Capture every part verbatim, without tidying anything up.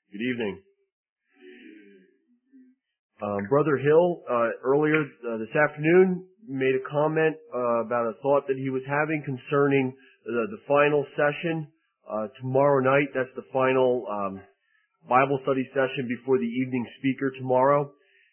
Good evening. Um, Brother Hill, uh, earlier uh, this afternoon, made a comment uh, about a thought that he was having concerning the, the final session uh, tomorrow night. That's the final um, Bible study session before the evening speaker tomorrow.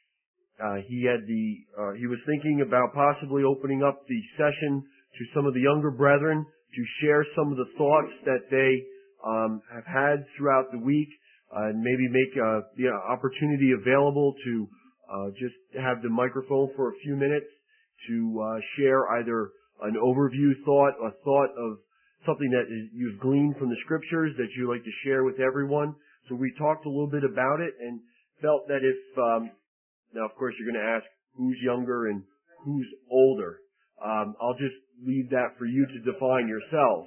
Uh, he had the uh, he was thinking about possibly opening up the session to some of the younger brethren to share some of the thoughts that they um, have had throughout the week. Uh, and maybe make uh, the opportunity available to uh, just have the microphone for a few minutes to uh, share either an overview thought, a thought of something that is, you've gleaned from the scriptures that you like to share with everyone. So we talked a little bit about it and felt that if, um, now of course you're going to ask who's younger and who's older. Um, I'll just leave that for you to define yourselves.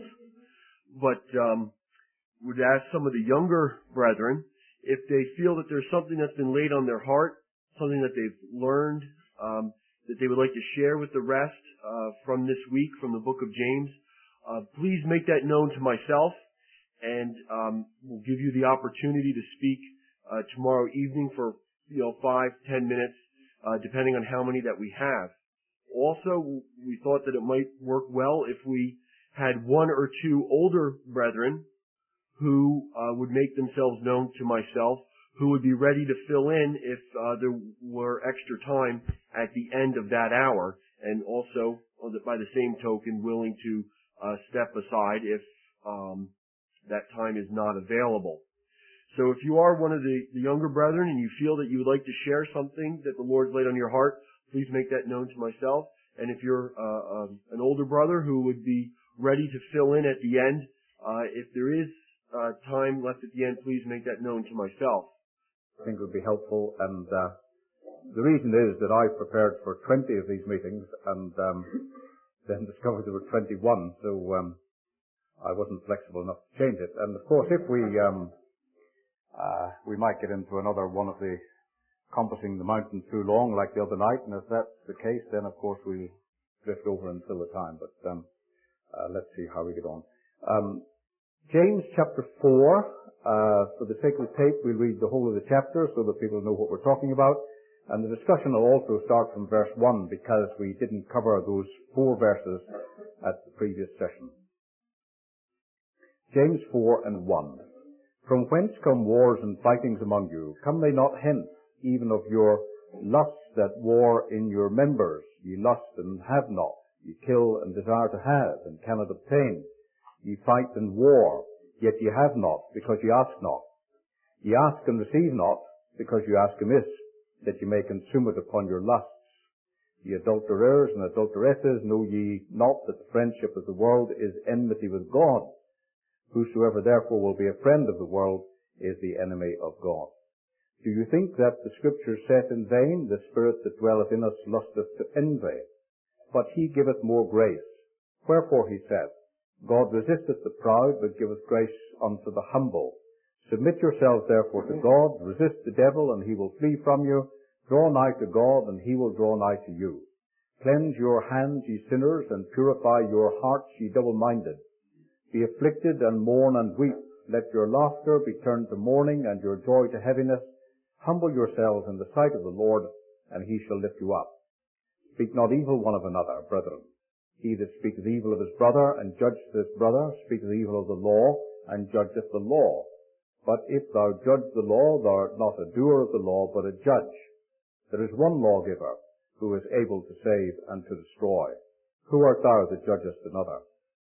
But um, would ask some of the younger brethren if they feel that there's something that's been laid on their heart, something that they've learned, um, that they would like to share with the rest uh, from this week from the book of James. Uh, please make that known to myself, and um, we'll give you the opportunity to speak uh, tomorrow evening for you know five, ten minutes, uh, depending on how many that we have. Also, we thought that it might work well if we had one or two older brethren who uh, would make themselves known to myself, who would be ready to fill in if uh, there were extra time at the end of that hour, and also, by the same token, willing to uh, step aside if um, that time is not available. So if you are one of the, the younger brethren and you feel that you would like to share something that the Lord's laid on your heart, please make that known to myself. And if you're uh, um, an older brother who would be ready to fill in at the end, uh, if there is Uh, time left at the end, please make that known to myself. I think it would be helpful, and uh, the reason is that I prepared for twenty of these meetings and um, then discovered there were twenty-one, so um, I wasn't flexible enough to change it. And of course, if we um, uh, we might get into another one of the compassing the mountain too long like the other night, and if that's the case, then of course we'll drift over and fill the time, but um, uh, let's see how we get on. Um, James chapter four, uh, for the sake of the tape, we'll read the whole of the chapter so that people know what we're talking about. And the discussion will also start from verse one because we didn't cover those four verses at the previous session. James four and one. From whence come wars and fightings among you? Come they not hence, even of your lusts that war in your members? Ye lust and have not. Ye kill and desire to have and cannot obtain. Ye fight and war, yet ye have not, because ye ask not. Ye ask and receive not, because ye ask amiss, that ye may consume it upon your lusts. Ye adulterers and adulteresses, know ye not that the friendship of the world is enmity with God? Whosoever therefore will be a friend of the world is the enemy of God. Do you think that the Scripture saith in vain, the Spirit that dwelleth in us lusteth to envy? But he giveth more grace. Wherefore he saith, God resisteth the proud, but giveth grace unto the humble. Submit yourselves therefore to God, resist the devil, and he will flee from you. Draw nigh to God, and he will draw nigh to you. Cleanse your hands, ye sinners, and purify your hearts, ye double-minded. Be afflicted, and mourn, and weep. Let your laughter be turned to mourning, and your joy to heaviness. Humble yourselves in the sight of the Lord, and he shall lift you up. Speak not evil one of another, brethren. He that speaketh evil of his brother, and judgeth his brother, speaketh evil of the law, and judgeth the law. But if thou judge the law, thou art not a doer of the law, but a judge. There is one lawgiver, who is able to save and to destroy. Who art thou that judgest another?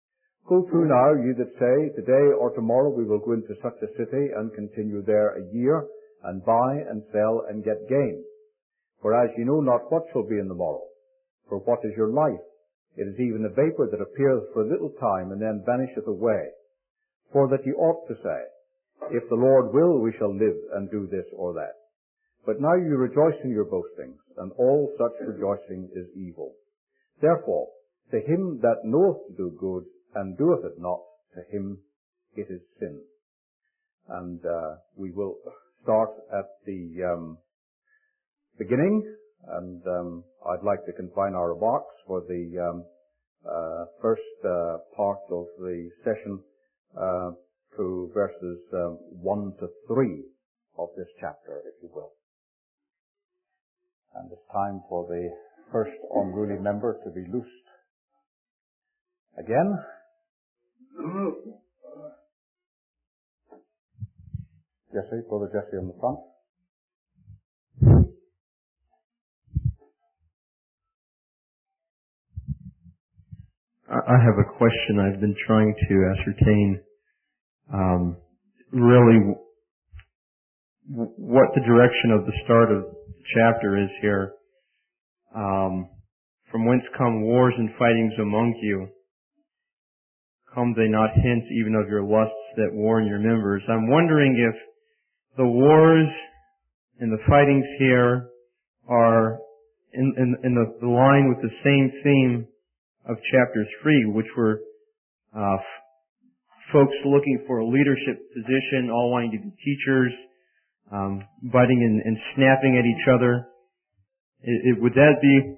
Go to now, ye that say, today or tomorrow we will go into such a city, and continue there a year, and buy and sell, and get gain. For as ye know not what shall be in the morrow. For what is your life? It is even a vapor that appeareth for a little time, and then vanisheth away. For that ye ought to say, if the Lord will, we shall live and do this or that. But now you rejoice in your boastings, and all such rejoicing is evil. Therefore, to him that knoweth to do good, and doeth it not, to him it is sin. And uh, we will start at the um, beginning. And um, I'd like to confine our remarks for the um, uh, first uh, part of the session uh, to verses um, one to three. of this chapter, if you will. And it's time for the first unruly member to be loosed. Again. Jesse, Brother Jesse on the front. I have a question I've been trying to ascertain. Um, really, w- what the direction of the start of the chapter is here. Um, from whence come wars and fightings among you? Come they not hence even of your lusts that war in your members? I'm wondering if the wars and the fightings here are in, in, in the, the line with the same theme of chapter three, which were uh, f- folks looking for a leadership position, all wanting to be teachers, um, biting and, and snapping at each other. It, it, would that be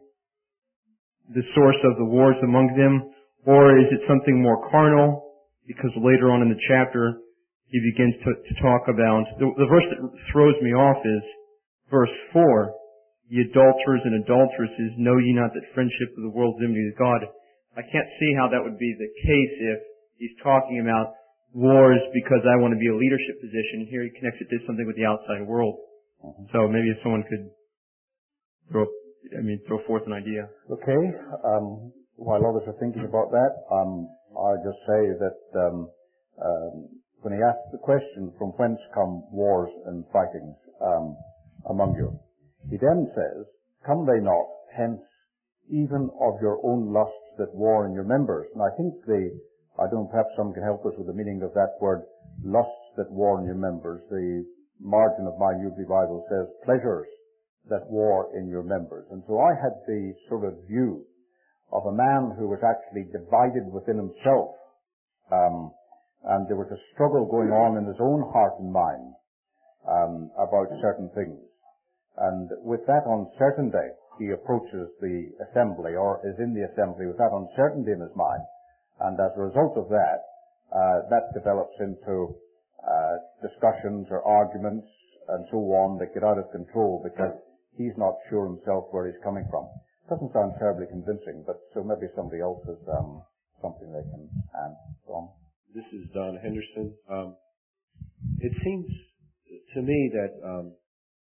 the source of the wars among them, or is it something more carnal? Because later on in the chapter, he begins to, to talk about the, the verse that throws me off is verse four. Ye adulterers and adulteresses, know ye not that friendship with the world is enmity with God? I can't see how that would be the case if he's talking about wars because I want to be a leadership position. Here he connects it to something with the outside world. Mm-hmm. So maybe if someone could throw, I mean, throw forth an idea. Okay. Um, while others are thinking about that, um, I'll just say that um, um, when he asks the question, from whence come wars and fightings um, among you? He then says, come they not hence even of your own lusts that war in your members? And I think the, I don't know, perhaps someone can help us with the meaning of that word, lusts that war in your members. The margin of my New Bible says pleasures that war in your members. And so I had the sort of view of a man who was actually divided within himself, um, and there was a struggle going on in his own heart and mind um, about certain things. And with that uncertainty, he approaches the assembly, or is in the assembly with that uncertainty in his mind. And as a result of that, uh, that develops into uh, discussions or arguments and so on that get out of control because he's not sure himself where he's coming from. Doesn't sound terribly convincing, but so maybe somebody else has um, something they can add on. This is Don Henderson. Um, it seems to me that um,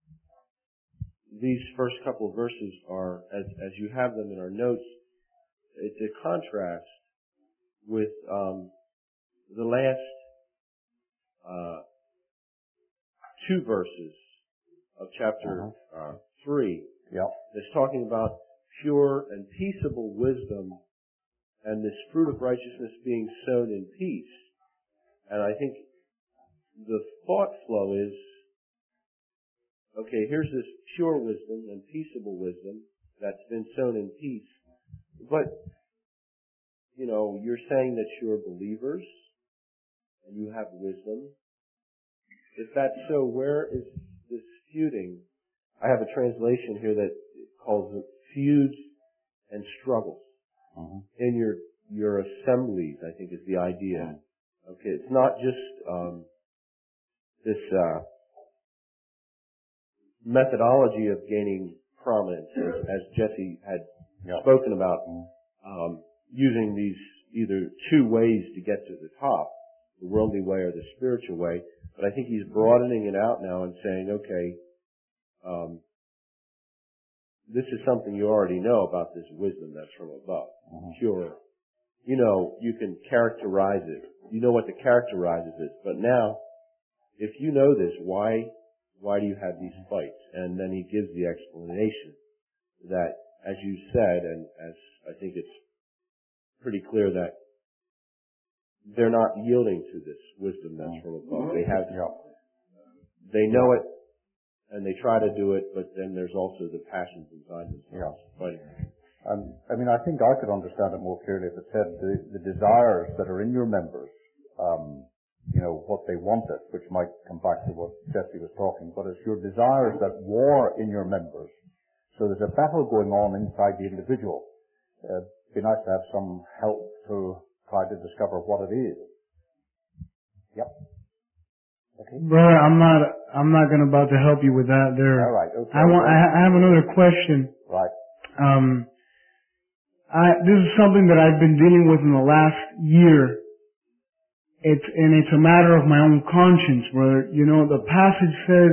these first couple of verses are, as, as you have them in our notes, it's a contrast with um, the last uh, two verses of chapter uh, three. Yep. It's talking about pure and peaceable wisdom and this fruit of righteousness being sown in peace. And I think the thought flow is, okay, here's this pure wisdom and peaceable wisdom that's been sown in peace. But, you know, you're saying that you're believers and you have wisdom. If that's so, where is this feuding? I have a translation here that calls it feuds and struggles. Mm-hmm. In your, your assemblies, I think is the idea. Mm-hmm. Okay, it's not just, um, this, uh, methodology of gaining prominence, as, as Jesse had yep. spoken about, um, using these either two ways to get to the top, the worldly way or the spiritual way. But I think he's broadening it out now and saying, okay, um, this is something you already know about this wisdom that's from above, mm-hmm. pure. You know, you can characterize it. You know what the characterizes it. But now, if you know this, why Why do you have these fights? And then he gives the explanation that, as you said, and as I think it's pretty clear that they're not yielding to this wisdom that's from above. They have, they know it, and they try to do it, but then there's also the passions inside themselves fighting. Um, I mean, I think I could understand it more clearly if it said the, the desires that are in your members, um, you know, what they wanted, which might come back to what Jesse was talking, but it's your desires that war in your members. So there's a battle going on inside the individual. Uh, it'd be nice to have some help to try to discover what it is. Yep. Okay. Brother, I'm not, I'm not going to about to help you with that there. All right. Okay. I want, I ha- I have another question. Right. Um, I, this is something that I've been dealing with in the last year. It's, and it's a matter of my own conscience, brother. You know, the passage says,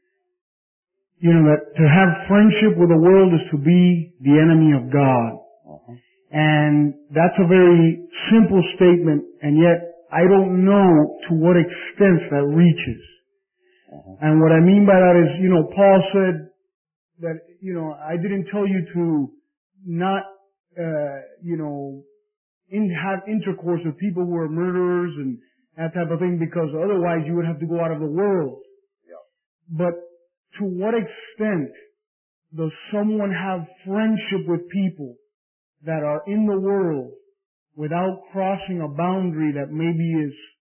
you know, that to have friendship with the world is to be the enemy of God. Uh-huh. And that's a very simple statement, and yet I don't know to what extent that reaches. Uh-huh. And what I mean by that is, you know, Paul said that, you know, I didn't tell you to not, uh, you know, in, have intercourse with people who are murderers and that type of thing, because otherwise you would have to go out of the world. Yeah. But to what extent does someone have friendship with people that are in the world without crossing a boundary that maybe is,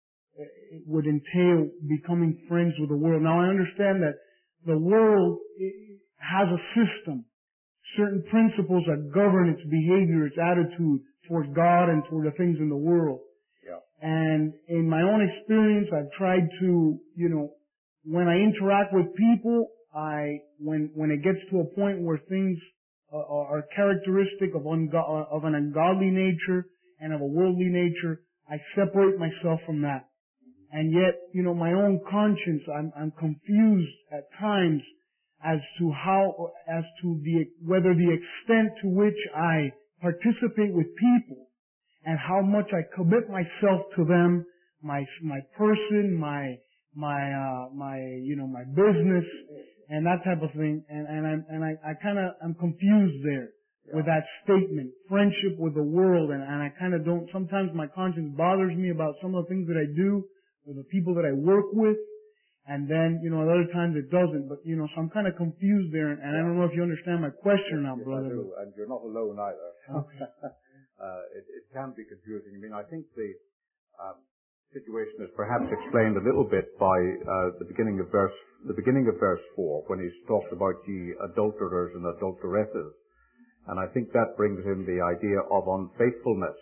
it would entail becoming friends with the world? Now I understand that the world has a system, certain principles that govern its behavior, its attitude toward God and toward the things in the world. Yeah. And in my own experience, I've tried to, you know, when I interact with people, I, when, when it gets to a point where things uh, are characteristic of, ungo- of an ungodly nature and of a worldly nature, I separate myself from that. And yet, you know, my own conscience, I'm, I'm confused at times as to how, as to the, whether the extent to which I participate with people and how much I commit myself to them, my, my person, my, my, uh, my, you know, my business and that type of thing. And, and I'm, and I, I kind of, I'm confused there with that statement, friendship with the world. And, and I kind of don't, sometimes my conscience bothers me about some of the things that I do with the people that I work with. And then, you know, at other times it doesn't. But, you know, so I'm kind of confused there. And, and I don't know if you understand my question now, Yes, brother. I do, and you're not alone either. Okay. uh, it, it can be confusing. I mean, I think the um, situation is perhaps explained a little bit by uh, the beginning of verse the beginning of verse four, when he's talked about ye adulterers and adulteresses, and I think that brings in the idea of unfaithfulness.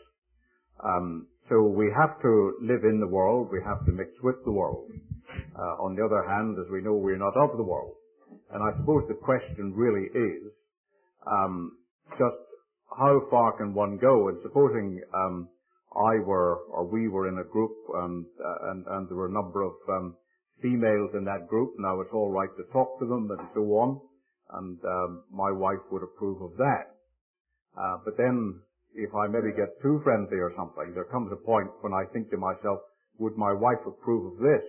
Um, so we have to live in the world, we have to mix with the world. Uh, on the other hand, as we know, we're not of the world. And I suppose the question really is, um, just how far can one go? And supposing um, I were, or we were in a group, um, uh, and, and there were a number of um, females in that group. Now it's all right to talk to them and so on, and um, my wife would approve of that. Uh, but then, if I maybe get too friendly or something, there comes a point when I think to myself, would my wife approve of this?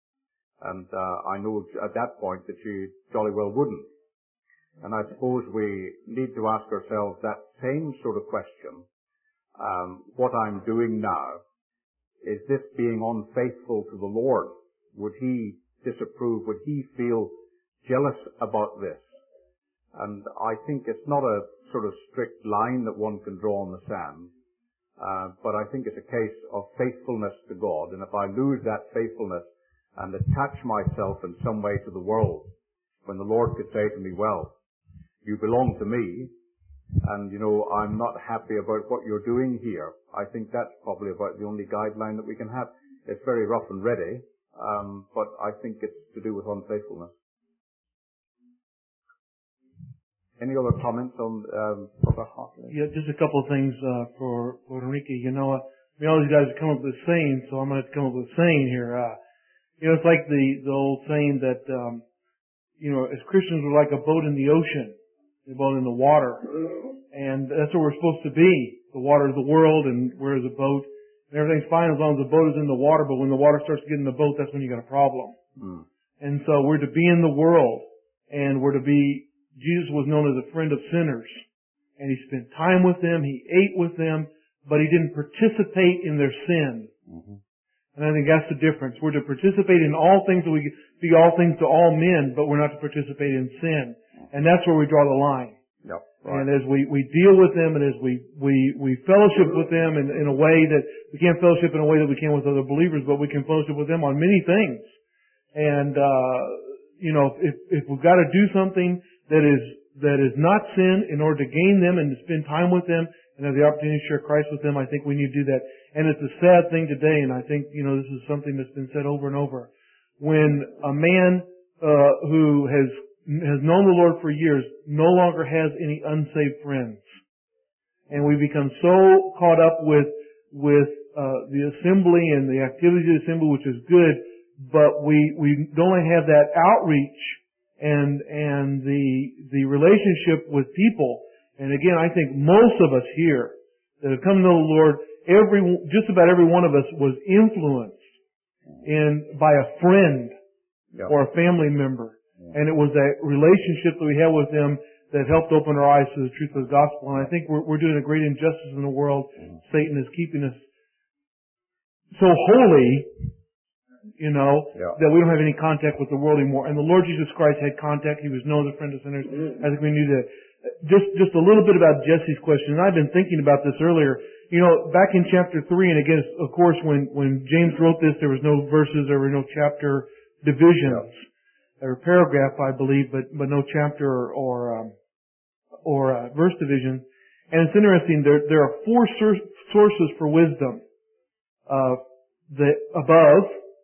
And uh, I know at that point that she jolly well wouldn't. And I suppose we need to ask ourselves that same sort of question. Um, what I'm doing now, is this being unfaithful to the Lord? Would He disapprove? Would He feel jealous about this? And I think it's not a sort of strict line that one can draw on the sand, uh, but I think it's a case of faithfulness to God. And if I lose that faithfulness and attach myself in some way to the world, when the Lord could say to me, well, you belong to me, and, you know, I'm not happy about what you're doing here, I think that's probably about the only guideline that we can have. It's very rough and ready, um, but I think it's to do with unfaithfulness. Any other comments on um, Brother Hartley? Yeah, just a couple of things uh, for, for Enrique. You know, uh, I mean, all these guys have come up with a saying, so I'm going to have to come up with a saying here. Uh, you know, it's like the, the old saying that, um, you know, as Christians we're like a boat in the ocean, a boat in the water. And that's what we're supposed to be. The water is the world, and we're the boat. And everything's fine as long as the boat is in the water, but when the water starts to get in the boat, that's when you got a problem. Mm. And so we're to be in the world, and we're to be, Jesus was known as a friend of sinners. And He spent time with them, He ate with them, but He didn't participate in their sin. Mm-hmm. And I think that's the difference. We're to participate in all things, that we be all things to all men, but we're not to participate in sin. And that's where we draw the line. Yep. Right. And as we, we deal with them, and as we, we, we fellowship with them in, in a way that we can't fellowship in a way that we can with other believers, but we can fellowship with them on many things. And, uh, you know, if, if we've got to do something that is, that is not sin in order to gain them and to spend time with them and have the opportunity to share Christ with them, I think we need to do that. And it's a sad thing today, and I think, you know, this is something that's been said over and over. When a man uh, who has has known the Lord for years no longer has any unsaved friends. And we become so caught up with with uh, the assembly and the activities of the assembly, which is good, but we we don't have that outreach and and the the relationship with people. And again, I think most of us here that have come to know the Lord, every just about every one of us was influenced in by a friend Yep. or a family member. And it was that relationship that we had with them that helped open our eyes to the truth of the gospel. And I think we're, we're doing a great injustice in the world. Mm. Satan is keeping us so holy, you know, yeah. that we don't have any contact with the world anymore. And the Lord Jesus Christ had contact. He was known as a friend of sinners. Mm. I think we knew that. Just, just a little bit about Jesse's question. And I've been thinking about this earlier. You know, back in chapter three, and again, of course, when, when James wrote this, there was no verses, there were no chapter divisions. Yeah. Or paragraph, I believe, but but no chapter or or, um, or uh, verse division. And it's interesting. There there are four sur- sources for wisdom: uh, the above,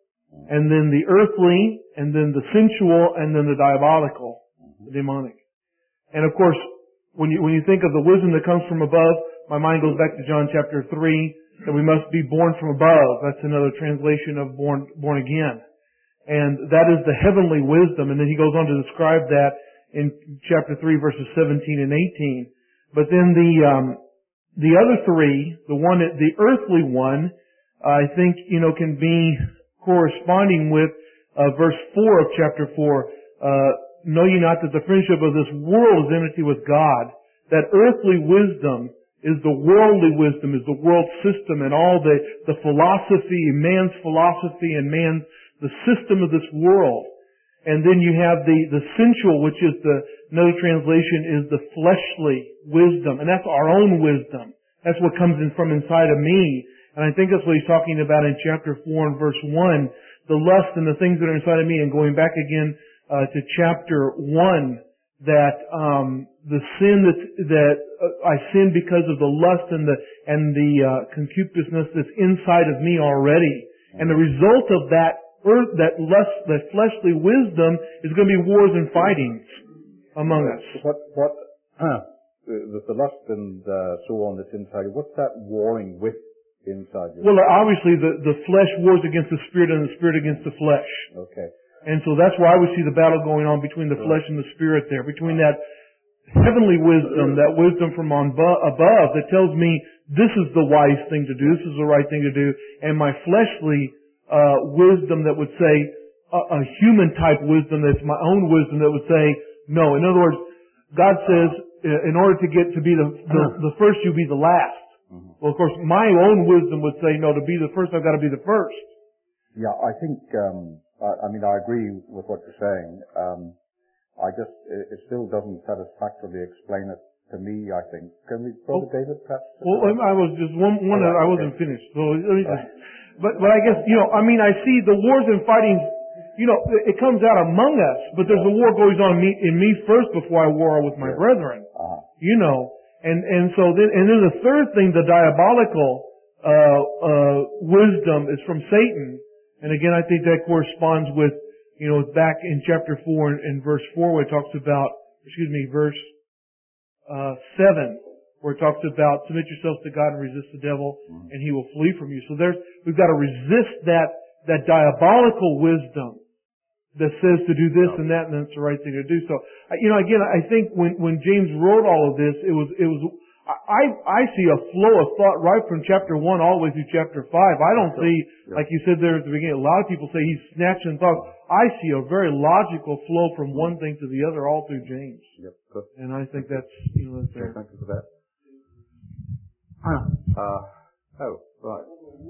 and then the earthly, and then the sensual, and then the diabolical, the demonic. And of course, when you when you think of the wisdom that comes from above, my mind goes back to John chapter three, that we must be born from above. That's another translation of born born again. And that is the heavenly wisdom. And then he goes on to describe that in chapter three, verses seventeen and eighteen. But then the, um, the other three, the one, the earthly one, I think, you know, can be corresponding with, uh, verse four of chapter four. Uh, know ye not that the friendship of this world is enmity with God? That earthly wisdom is the worldly wisdom, is the world system and all the, the philosophy, man's philosophy and man's the system of this world. And then you have the, the sensual, which is the, another translation is the fleshly wisdom. And that's our own wisdom. That's what comes in from inside of me. And I think that's what he's talking about in chapter four and verse one. The lust and the things that are inside of me. And going back again, uh, to chapter one, that, um, the sin that, that uh, I sin because of the lust and the, and the, uh, concupiscence that's inside of me already. And the result of that Earth, that lust, that fleshly wisdom is going to be wars and fightings among us. What, what, uh, with the lust and uh, so on that's inside you, what's that warring with inside you? Well, obviously the, the flesh wars against the spirit and the spirit against the flesh. Okay. And so that's why we see the battle going on between the flesh and the spirit there, between that heavenly wisdom, that wisdom from on bo- above that tells me this is the wise thing to do, this is the right thing to do, and my fleshly Uh, wisdom that would say, a, a human type wisdom that's my own wisdom that would say, no. In other words, God says, in order to get to be the, the, the first, you be the last. Mm-hmm. Well, of course, my own wisdom would say, no, to be the first, I've got to be the first. Yeah, I think, um, I, I mean, I agree with what you're saying. Um, I just, it, it still doesn't satisfactorily explain it to me, I think. Can we, Brother oh, David, perhaps? Well, I was just one, one, oh, right, I wasn't okay. finished. So let me just, But, but I guess, you know, I mean, I see the wars and fightings, you know, it comes out among us, but there's a war going on in me, in me first before I war with my brethren. Uh-huh. You know, and, and so then, and then the third thing, the diabolical, uh, uh, wisdom is from Satan. And again, I think that corresponds with, you know, back in chapter four and, and verse four where it talks about, excuse me, verse, uh, seven. Where it talks about submit yourselves to God and resist the devil, mm-hmm. and he will flee from you. So there's, we've got to resist that, that diabolical wisdom that says to do this and that, and that's the right thing to do. So, you know, again, I think when, when James wrote all of this, it was, it was, I, I see a flow of thought right from chapter one all the way through chapter five. I don't see, like you said there at the beginning, a lot of people say he's snatching thoughts. I see a very logical flow from one thing to the other all through James. Yep, good. And I think that's, you know, that's there. Thank you for that. Uh, oh, right.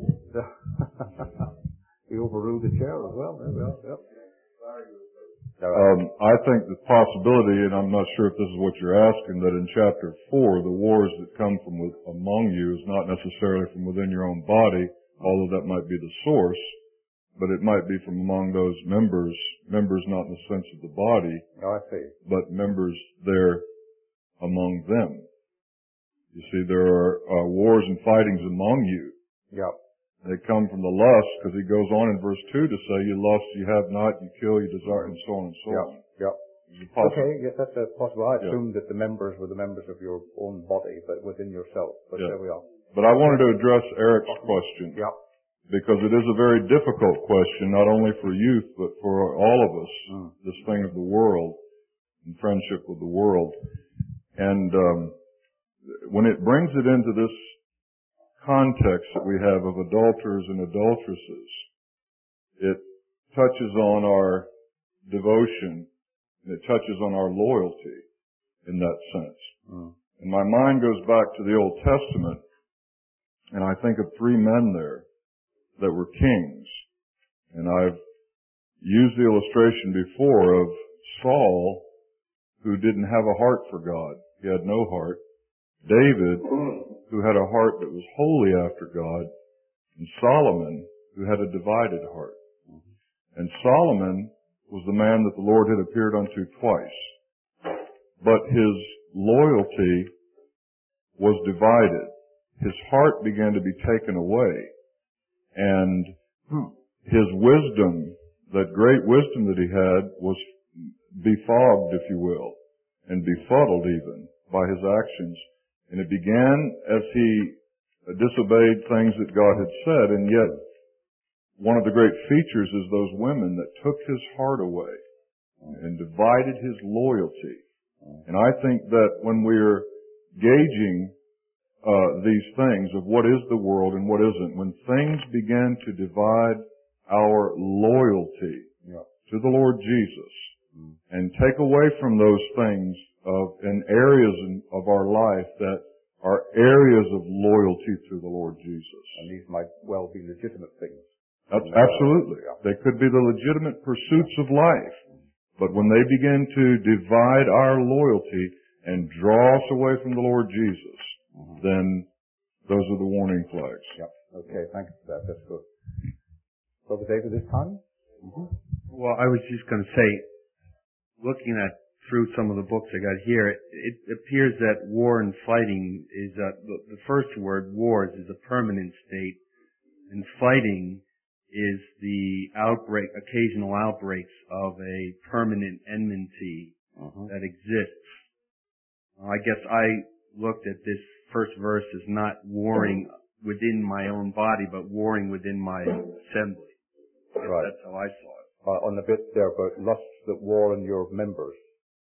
He overruled the chair as well. Yep, yep. Um, I think the possibility, and I'm not sure if this is what you're asking, that in chapter four, the wars that come from with, among you is not necessarily from within your own body, although that might be the source, but it might be from among those members, members not in the sense of the body, oh, I see. but members there among them. You see, there are uh, wars and fightings among you. Yep. They come from the lust, because he goes on in verse two to say, you lust, you have not, you kill, you desire, and so on and so Yeah. on. Yeah. Okay, yes, that's uh, possible. I assumed yeah. that the members were the members of your own body, but within yourself. But yeah. there we are. But I wanted to address Eric's question. Yeah. Because it is a very difficult question, not only for youth, but for all of us, mm. this thing of the world and friendship with the world. And um, when it brings it into this context that we have of adulterers and adulteresses, it touches on our devotion, and it touches on our loyalty in that sense. Mm. And my mind goes back to the Old Testament, and I think of three men there that were kings. And I've used the illustration before of Saul, who didn't have a heart for God. He had no heart. David, who had a heart that was wholly after God. And Solomon, who had a divided heart. And Solomon was the man that the Lord had appeared unto twice. But his loyalty was divided. His heart began to be taken away. And his wisdom, that great wisdom that he had, was befogged, if you will, and befuddled even by his actions. And it began as he disobeyed things that God had said, and yet one of the great features is those women that took his heart away and divided his loyalty. And I think that when we're gauging uh these things of what is the world and what isn't, when things begin to divide our loyalty yeah. to the Lord Jesus mm. and take away from those things of in areas in, of our life that are areas of loyalty to the Lord Jesus. And these might well be legitimate things. That's, absolutely. Yeah. They could be the legitimate pursuits of life. But when they begin to divide our loyalty and draw us away from the Lord Jesus, mm-hmm. then those are the warning flags. Yep. Okay, thank you for that. That's good. Brother David, this time? Mm-hmm. Well, I was just going to say, looking at through some of the books I got here, it, it appears that war and fighting is, uh, the, the first word, wars, is a permanent state, and fighting is the outbreak, occasional outbreaks of a permanent enmity uh-huh. that exists. Well, I guess I looked at this first verse as not warring within my own body, but warring within my assembly. Right. That's how I saw it. Uh, on the bit there about lusts that war in your members.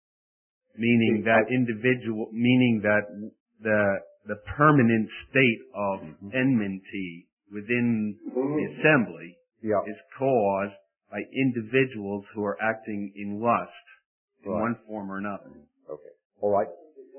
Meaning that individual, meaning that the the permanent state of mm-hmm. enmity within the assembly yeah. is caused by individuals who are acting in lust in right. one form or another. Okay. All right.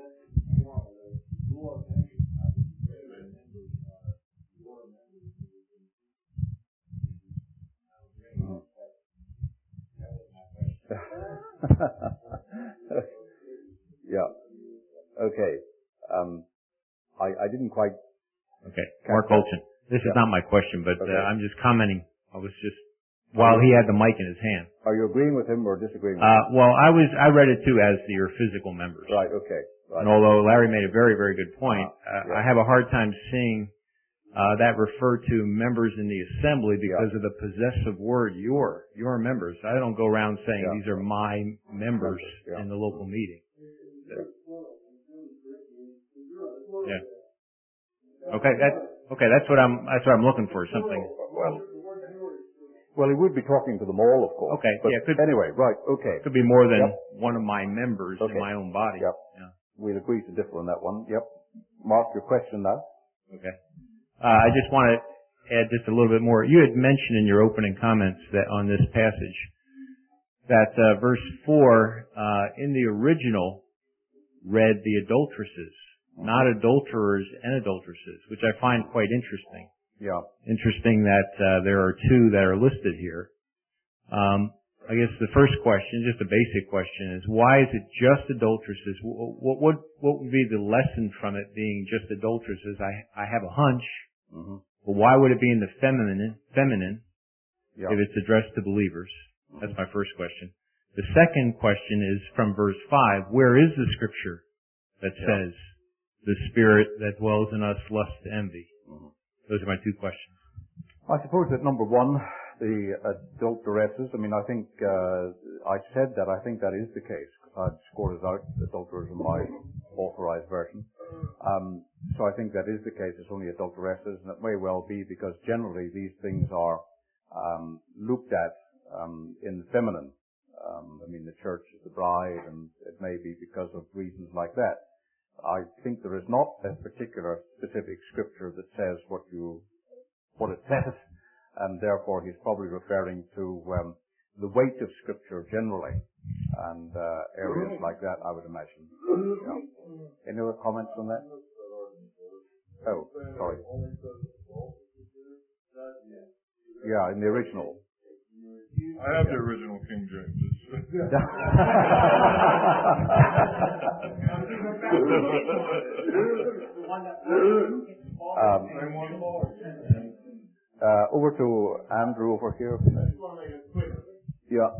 Yeah. Okay. Um, I, I didn't quite. Okay. Mark Olson. This yeah. is not my question, but okay. uh, I'm just commenting. I was just while he had the mic in his hand. Are you agreeing with him or disagreeing with uh, him? Well, I was. I read it too as your physical members. Right. Okay. Right. And although Larry made a very, very good point, uh, yeah. I have a hard time seeing uh, that refer to members in the assembly because yeah. of the possessive word "your." Your members. I don't go around saying yeah. these are my members yeah. in the local meeting. Yeah. yeah. Okay. That. Okay. That's what I'm. That's what I'm looking for. Something. Well. Well, he would be talking to them all, of course. Okay. But yeah. Could, anyway, right. Okay. Could be more than yep. one of my members okay. in my own body. Yep. Yeah. We'll agree to differ on that one. Yep. Mark, your question now. Okay. Uh, I just want to add just a little bit more. You had mentioned in your opening comments that on this passage that uh, verse four uh, in the original read the adulteresses, not adulterers and adulteresses, which I find quite interesting. Yeah. Interesting that uh, there are two that are listed here. Um, I guess the first question, just a basic question, is why is it just adulteresses? What what what would be the lesson from it being just adulteresses? I I have a hunch. Mm-hmm. But why would it be in the feminine, feminine yeah. if it's addressed to believers? Mm-hmm. That's my first question. The second question is from verse five. Where is the scripture that yeah. says the spirit that dwells in us lusts to envy? Mm-hmm. Those are my two questions. I suppose that number one, the adulteresses, I mean, I think, uh, I said that, I think that is the case. I'd scored it out, adulterers in my authorized version. Um, so I think that is the case. It's only adulteresses, and it may well be because generally these things are um, looked at um, in the feminine. Um, I mean, the church is the bride, and it may be because of reasons like that. I think there is not a particular specific scripture that says what you what it says, and therefore he's probably referring to um, the weight of scripture generally, and uh, areas like that, I would imagine. Yeah. Any other comments on that? Oh, sorry. Yeah, in the original. I have the original King James. um, uh, over to Andrew over here. Yeah.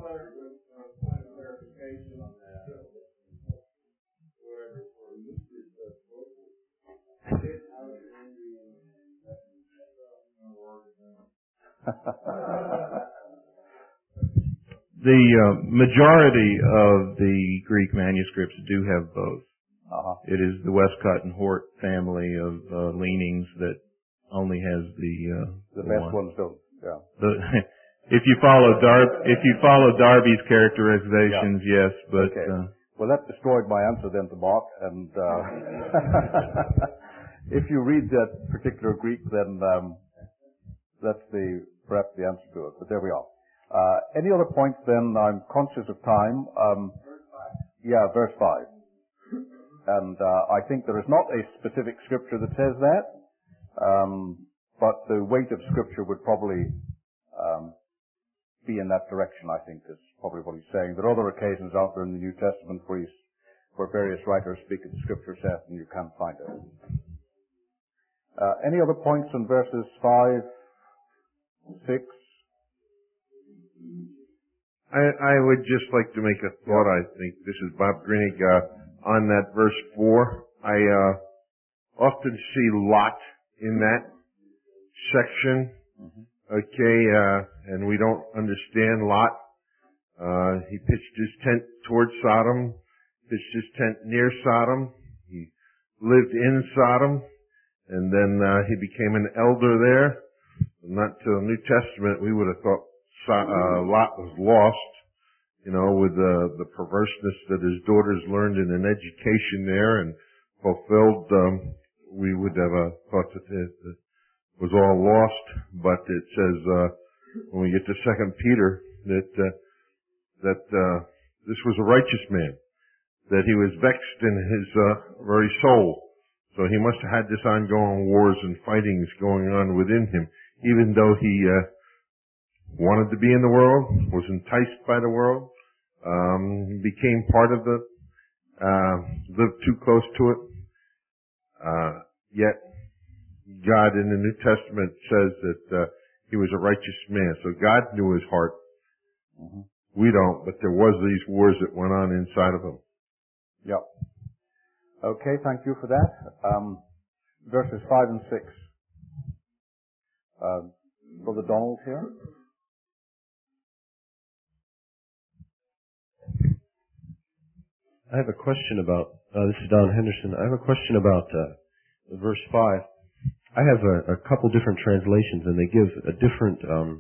The uh, majority of the Greek manuscripts do have both. Uh-huh. It is the Westcott and Hort family of uh, leanings that only has the uh, the, the best one. ones don't. Yeah. The, if you follow Dar- if you follow Darby's characterizations, yeah. yes, but okay. uh, well, that destroyed my answer then to Mark. And uh, if you read that particular Greek, then um, that's the perhaps the answer to it. But there we are. Uh, any other points then? I'm conscious of time. Um, yeah, verse five. And uh, I think there is not a specific scripture that says that, um, but the weight of scripture would probably um, be in that direction, I think, is probably what he's saying. There are other occasions out there in the New Testament where, he's, where various writers speak of the scripture set and you can't find it. Uh, any other points on verses five, six? I, I would just like to make a thought. I think this is Bob Greenig, uh, on that verse four. I, uh, often see Lot in that section. Mm-hmm. Okay, uh, and we don't understand Lot. Uh, he pitched his tent towards Sodom, pitched his tent near Sodom. He lived in Sodom, and then, uh, he became an elder there. Not till the New Testament, we would have thought Uh, Lot was lost, you know, with the, the perverseness that his daughters learned in an education there and fulfilled. Um, we would have uh, thought that it, it was all lost, but it says uh, when we get to Second Peter that uh, that uh, this was a righteous man, that he was vexed in his uh, very soul. So he must have had this ongoing wars and fightings going on within him, even though he uh, wanted to be in the world, was enticed by the world, um, became part of it, uh, lived too close to it. Uh, yet, God in the New Testament says that uh, he was a righteous man. So God knew his heart. Mm-hmm. We don't, but there was these wars that went on inside of him. Yep. Okay, thank you for that. Um, verses five and six. Uh, Brother Donald here. I have a question about, uh, this is Don Henderson. I have a question about uh, verse five. I have a, a couple different translations, and they give a different, um,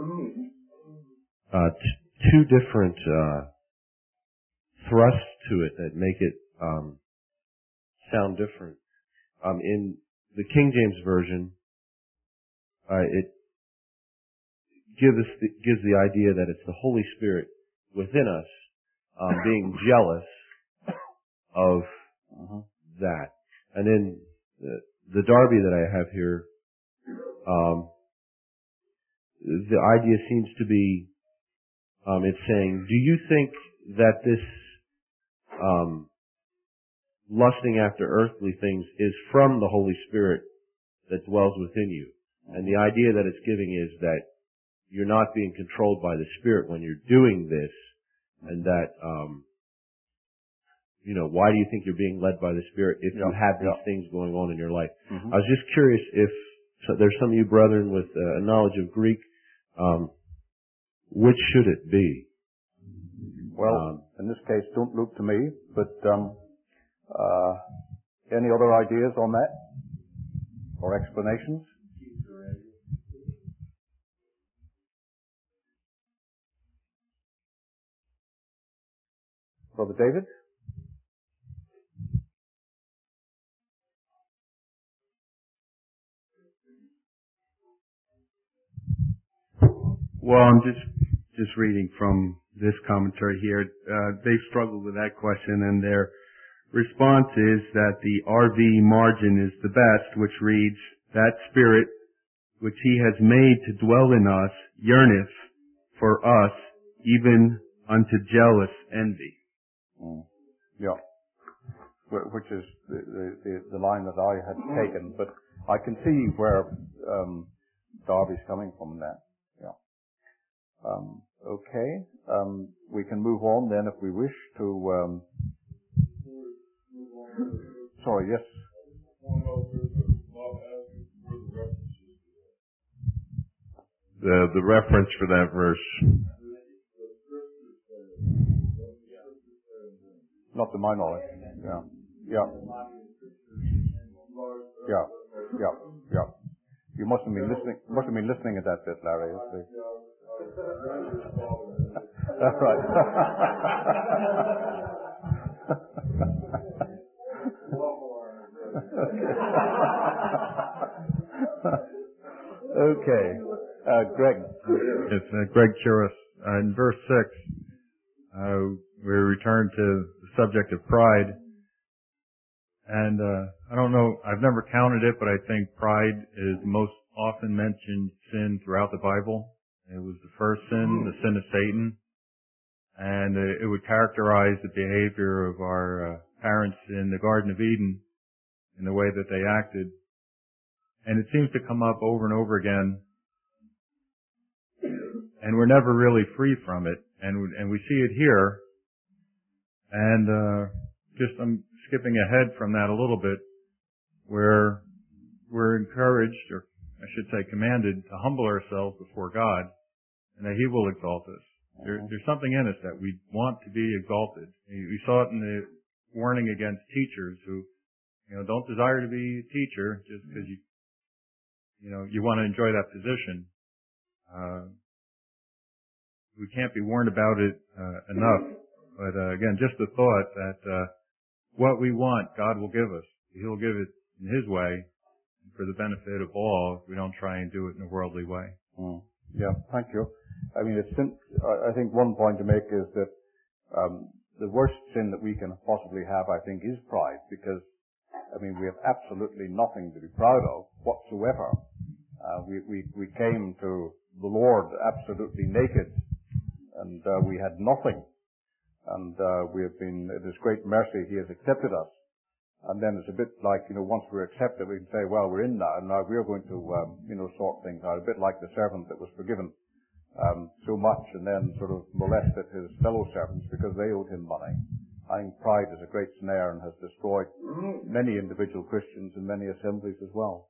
uh, t- two different uh, thrusts to it that make it um, sound different. Um, in the King James Version, uh, it gives the, gives the idea that it's the Holy Spirit within us um, being jealous of uh-huh. that. And then the, the Darby that I have here, um, the idea seems to be, um, it's saying, do you think that this um, lusting after earthly things is from the Holy Spirit that dwells within you? And the idea that it's giving is that you're not being controlled by the Spirit when you're doing this, and that um, you know, why do you think you're being led by the Spirit if yeah, you have these yeah. things going on in your life? Mm-hmm. I was just curious if so there's some of you brethren with uh, knowledge of Greek. Um, which should it be? Well, um, in this case, don't look to me, but um, uh, any other ideas on that or explanations? Brother David? Well, I'm just just reading from this commentary here. Uh, they've struggled with that question, and their response is that the R V margin is the best, which reads, "That Spirit which He has made to dwell in us yearneth for us, even unto jealous envy." Mm. Yeah, which is the, the the line that I had taken, but I can see where um, Darby's coming from that. Yeah. Um, okay. Um, we can move on then, if we wish, to. Um, sorry. Yes. The the reference for that verse. Not to my knowledge. Yeah. Yeah. Yeah. Yeah. Yeah. You must have been listening. Must have been listening at that bit, Larry. That's right. Okay. Uh, Greg. It's uh, Greg Churis. Uh, in verse six, uh, we return to the subject of pride. And uh, I don't know, I've never counted it, but I think pride is the most often mentioned sin throughout the Bible. It was the first sin, the sin of Satan. And uh, it would characterize the behavior of our uh, parents in the Garden of Eden in the way that they acted. And it seems to come up over and over again. And we're never really free from it. And, and we see it here. And uh, just I'm skipping ahead from that a little bit, where we're encouraged, or I should say commanded, to humble ourselves before God, and that He will exalt us. There, there's something in us that we want to be exalted. We saw it in the warning against teachers who, you know, don't desire to be a teacher just because you, you know, you want to enjoy that position. Uh, we can't be warned about it uh, enough. But uh, again, just the thought that uh, what we want, God will give us. He'll give it in His way for the benefit of all if we don't try and do it in a worldly way. Mm. Yeah, thank you. I mean, it's, I think one point to make is that um, the worst sin that we can possibly have, I think, is pride, because, I mean, we have absolutely nothing to be proud of whatsoever. Uh, we, we, we came to the Lord absolutely naked, and uh, we had nothing. And uh, we have been, it is great mercy, He has accepted us. And then it's a bit like, you know, once we're accepted, we can say, well, we're in now, and now we're going to, um, you know, sort things out. A bit like the servant that was forgiven um, so much and then sort of molested his fellow servants because they owed him money. I think pride is a great snare and has destroyed many individual Christians and many assemblies as well.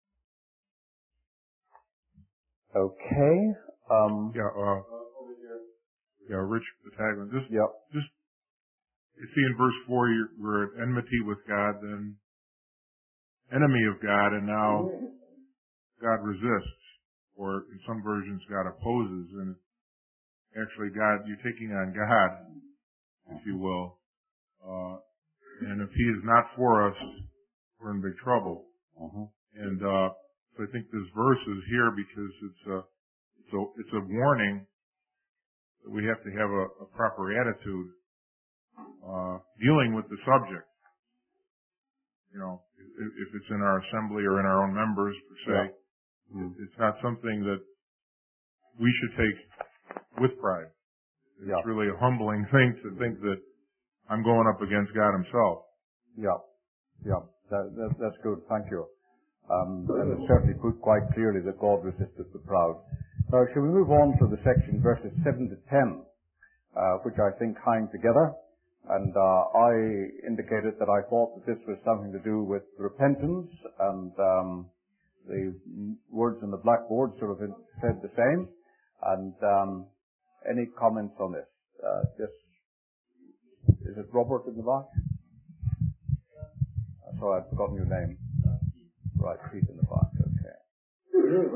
Okay. Um, yeah, uh, yeah, Rich Pataglan. Just, yeah. just, you see in verse four, you're, we're at enmity with God, then enemy of God, and now God resists, or in some versions God opposes, and actually God, you're taking on God, if you will, uh, and if He is not for us, we're in big trouble. Uh-huh. And uh, so I think this verse is here because it's a, it's a, it's a warning that we have to have a, a proper attitude uh, dealing with the subject. You know, if, if it's in our assembly or in our own members per se, yeah. it, it's not something that we should take with pride. It's yeah. really a humbling thing to think that I'm going up against God Himself. Yeah, yeah, that, that, that's good. Thank you. Um, and it's certainly put quite clearly that God resisteth the proud. Now, shall we move on to the section verses seven to ten, uh, which I think hang together. And uh, I indicated that I thought that this was something to do with repentance and um, the words on the blackboard sort of said the same. And um, any comments on this? Uh, this is it Robert in the back? Sorry, I've forgotten your name. Right, Pete in the back. Okay.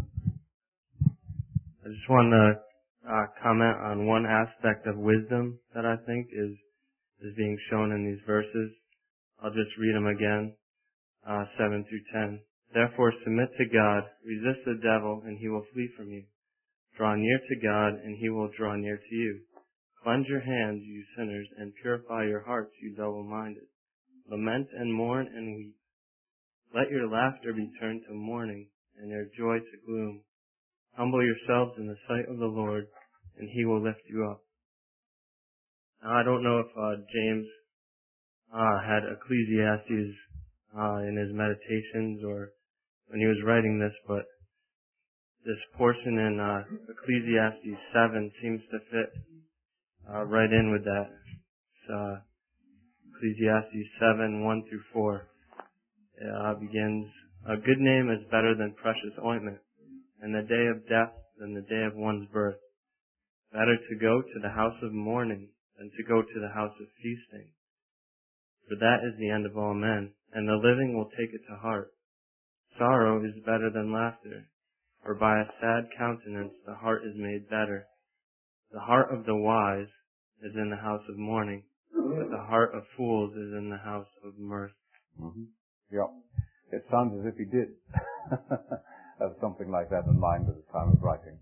I just want to uh, comment on one aspect of wisdom that I think is is being shown in these verses. I'll just read them again, uh, seven through ten. Therefore, submit to God, resist the devil, and he will flee from you. Draw near to God, and he will draw near to you. Cleanse your hands, you sinners, and purify your hearts, you double-minded. Lament and mourn and weep. Let your laughter be turned to mourning, and your joy to gloom. Humble yourselves in the sight of the Lord, and he will lift you up. Now, I don't know if uh, James uh, had Ecclesiastes uh, in his meditations or when he was writing this, but this portion in uh, Ecclesiastes seven seems to fit uh, right in with that. It's, uh, Ecclesiastes seven, one through four. It uh, begins, a good name is better than precious ointment, and the day of death than the day of one's birth. Better to go to the house of mourning than to go to the house of feasting. For that is the end of all men, and the living will take it to heart. Sorrow is better than laughter, for by a sad countenance the heart is made better. The heart of the wise is in the house of mourning, but the heart of fools is in the house of mirth. Mm-hmm. Yeah. It sounds as if he did have something like that in mind at the time of writing.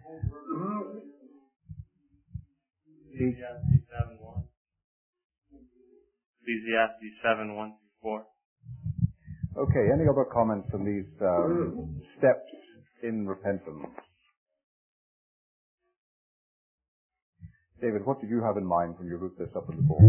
Ecclesiastes seven one. Ecclesiastes seven one through four. Okay, any other comments on these um, steps in repentance? David, what did you have in mind when you wrote this up in the board?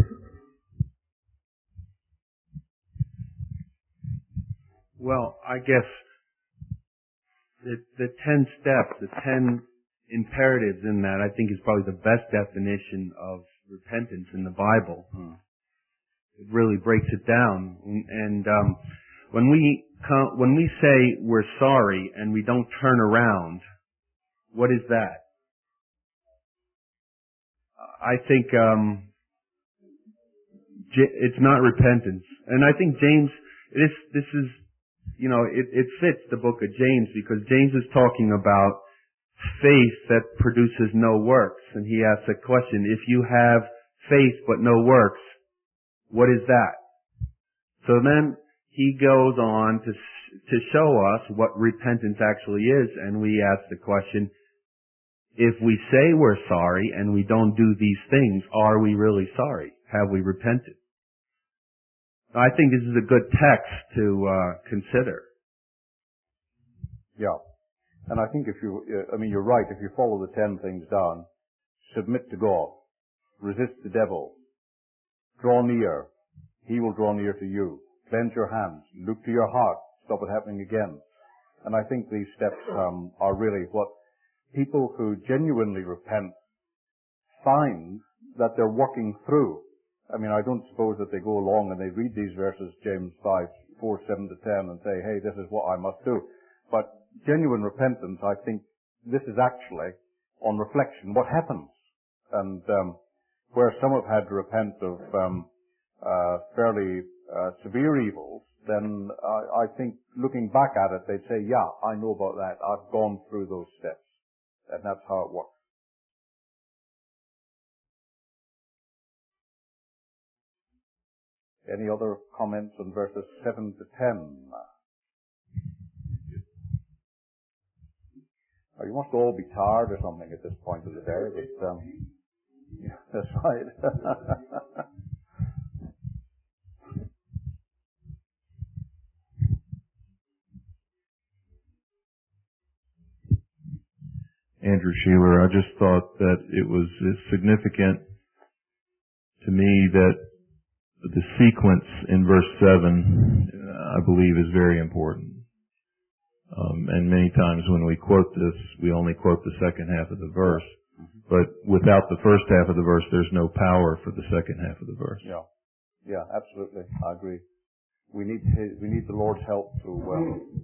Well, I guess the, the ten steps, the ten imperatives in that, I think is probably the best definition of repentance in the Bible. Hmm. It really breaks it down. And, and um, when we come, when we say we're sorry and we don't turn around, what is that? I think um, it's not repentance, and I think James. This this is, you know, it, it fits the book of James because James is talking about faith that produces no works, and he asks a question: if you have faith but no works, what is that? So then he goes on to to show us what repentance actually is, and we ask the question: if we say we're sorry and we don't do these things, are we really sorry? Have we repented? I think this is a good text to uh, consider. Yeah. And I think if you, I mean, you're right, if you follow the ten things down, submit to God, resist the devil, draw near, he will draw near to you, cleanse your hands, look to your heart, stop it happening again. And I think these steps um, are really what people who genuinely repent find that they're working through. I mean, I don't suppose that they go along and they read these verses, James five, four, seven to ten, and say, hey, this is what I must do. But genuine repentance, I think this is actually, on reflection, what happens. And um, where some have had to repent of um, uh, fairly uh, severe evils, then I, I think looking back at it, they'd say, yeah, I know about that. I've gone through those steps. And that's how it works. Any other comments on verses seven to ten? Oh, you must all be tired or something at this point of the day, but um, yeah, that's right. Andrew Sheeler, I just thought that it was significant to me that the sequence in verse seven, I believe, is very important. Um, and many times when we quote this, we only quote the second half of the verse. But without the first half of the verse, there's no power for the second half of the verse. Yeah, yeah, absolutely. I agree. We need his, we need the Lord's help to um,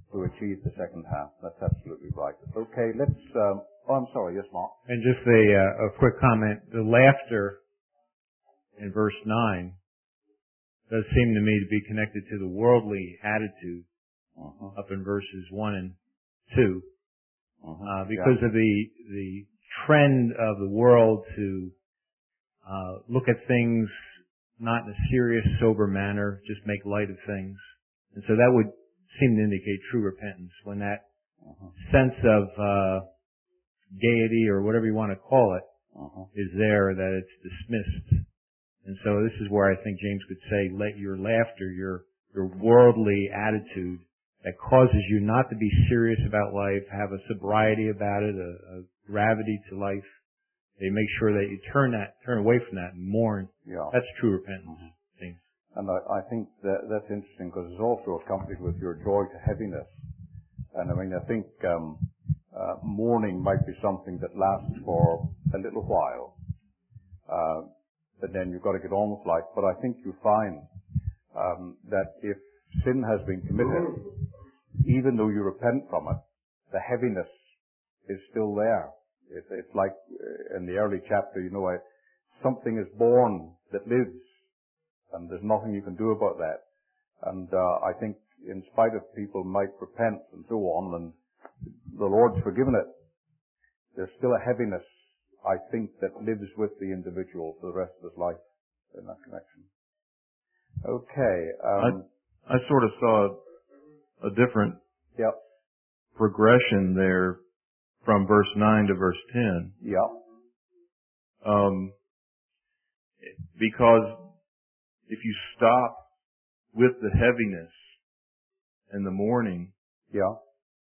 to achieve the second half. That's absolutely right. Okay, let's, um, oh, I'm sorry, yes, Mark. And just a, uh, a quick comment. The laughter in verse nine does seem to me to be connected to the worldly attitude uh-huh. up in verses one and two. Uh-huh. Uh, because yeah. of the, the trend of the world to, uh, look at things not in a serious, sober manner, just make light of things. And so that would seem to indicate true repentance when that uh-huh. sense of, uh, gaiety or whatever you want to call it uh-huh. is there, that it's dismissed. And so this is where I think James could say, let your laughter, your, your worldly attitude that causes you not to be serious about life, have a sobriety about it, a, a gravity to life. They make sure that you turn that, turn away from that and mourn. Yeah. That's true repentance. Mm-hmm. And I, I think that that's interesting because it's also accompanied with your joy to heaviness. And I mean, I think um, uh, mourning might be something that lasts for a little while, uh, but then you've got to get on with life. But I think you find um, that if sin has been committed, even though you repent from it, the heaviness is still there. It, it's like in the early chapter, you know, I, something is born that lives, and there's nothing you can do about that. And uh, I think in spite of people might repent and so on, and the Lord's forgiven it, there's still a heaviness, I think, that lives with the individual for the rest of his life in that connection. Okay. Um, I, I sort of saw a different yep. progression there from verse nine to verse ten. Yeah. Um, because if you stop with the heaviness and the mourning, yeah,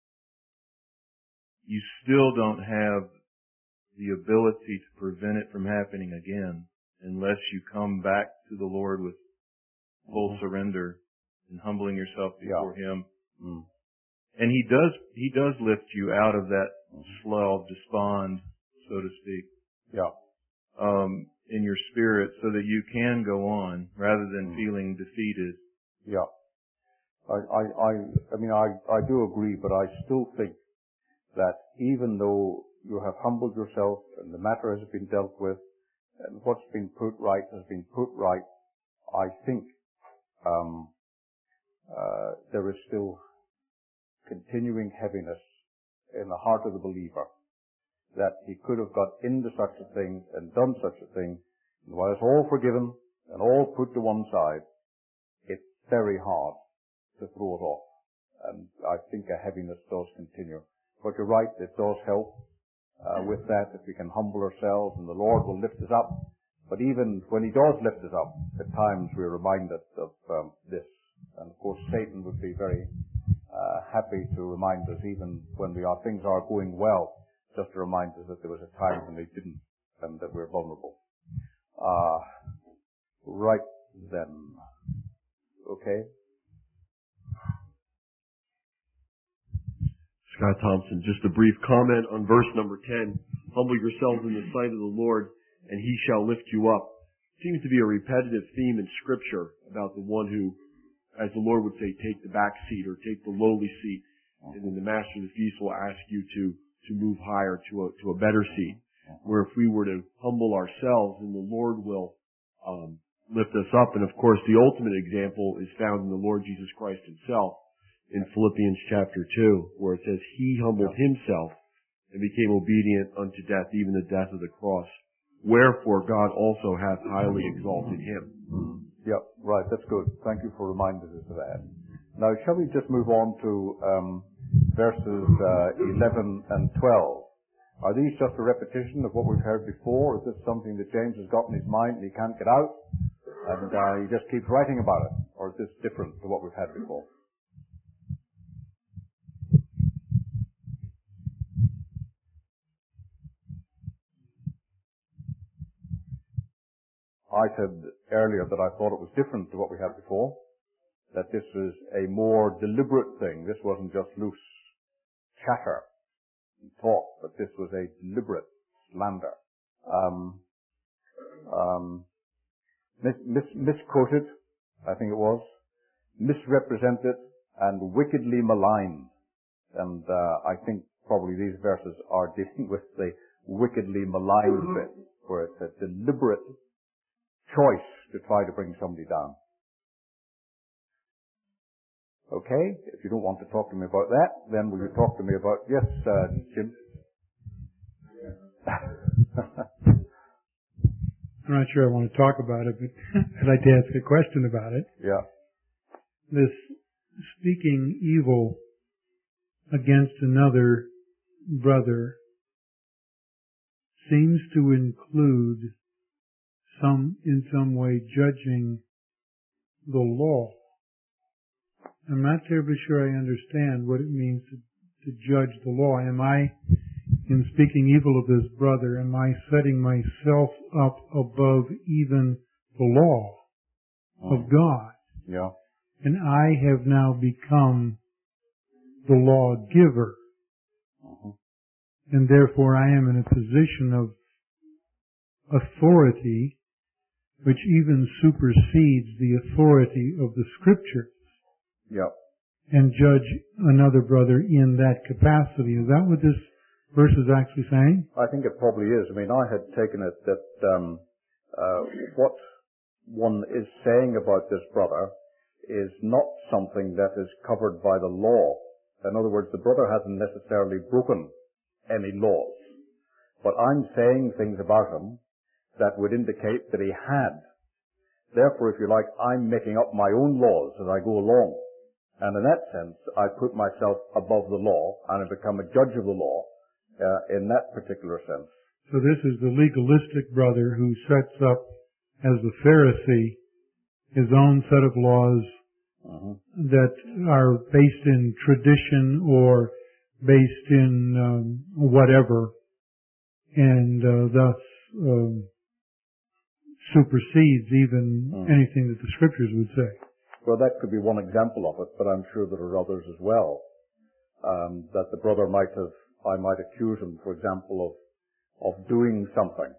you still don't have the ability to prevent it from happening again unless you come back to the Lord with full mm-hmm. surrender and humbling yourself before yeah. Him. Mm. And He does, He does lift you out of that slough of despond, so to speak. Yeah. Um, in your spirit so that you can go on rather than mm. feeling defeated. Yeah. I, I, I, I mean, I, I do agree, but I still think that even though you have humbled yourself and the matter has been dealt with and what's been put right has been put right, I think, um, uh, there is still continuing heaviness in the heart of the believer, that he could have got into such a thing and done such a thing, and while it's all forgiven and all put to one side, it's very hard to throw it off. And I think a heaviness does continue. But you're right, it does help uh, with that if we can humble ourselves, and the Lord will lift us up. But even when He does lift us up, at times we're reminded of um, this. And of course Satan would be very uh, happy to remind us, even when we are, things are going well, just to remind us that there was a time when they didn't, and that we're vulnerable. Uh, right then. Okay. Scott Thompson, just a brief comment on verse number ten. Humble yourselves in the sight of the Lord, and He shall lift you up. Seems to be a repetitive theme in Scripture about the one who, as the Lord would say, take the back seat or take the lowly seat, and then the Master of the feast will ask you to to move higher to a to a better seat. Where if we were to humble ourselves, then the Lord will um, lift us up. And of course, the ultimate example is found in the Lord Jesus Christ Himself in Philippians chapter two, where it says He humbled Himself and became obedient unto death, even the death of the cross. Wherefore God also hath highly exalted Him. Yeah, right. That's good. Thank you for reminding us of that. Now, shall we just move on to um, verses uh, eleven and twelve? Are these just a repetition of what we've heard before? Or is this something that James has got in his mind and he can't get out, and uh, he just keeps writing about it? Or is this different to what we've had before? I said earlier that I thought it was different to what we had before, that this was a more deliberate thing. This wasn't just loose chatter and talk, but this was a deliberate slander. Um, um, mis, mis, misquoted, I think it was, misrepresented, and wickedly maligned. And uh, I think probably these verses are dealing with the wickedly maligned bit, where it's a deliberate choice to try to bring somebody down. Okay, if you don't want to talk to me about that, then will you talk to me about, yes, uh, Jim? I'm not sure I want to talk about it, but I'd like to ask a question about it. Yeah. This speaking evil against another brother seems to include some, in some way, judging the law. I'm not terribly sure I understand what it means to, to judge the law. Am I, in speaking evil of this brother, am I setting myself up above even the law oh. of God? Yeah. And I have now become the lawgiver. Uh-huh. And therefore I am in a position of authority which even supersedes the authority of the Scriptures. Yep. And judge another brother in that capacity. Is that what this verse is actually saying? I think it probably is. I mean, I had taken it that um, uh, what one is saying about this brother is not something that is covered by the law. In other words, the brother hasn't necessarily broken any laws. But I'm saying things about him that would indicate that he had. Therefore, if you like, I'm making up my own laws as I go along. And in that sense, I put myself above the law and I become a judge of the law uh, in that particular sense. So this is the legalistic brother who sets up, as the Pharisee, his own set of laws uh-huh. that are based in tradition or based in um, whatever, and uh, thus um, supersedes even uh-huh. anything that the Scriptures would say. Well, that could be one example of it, but I'm sure there are others as well. Um, that the brother might have, I might accuse him, for example, of of doing something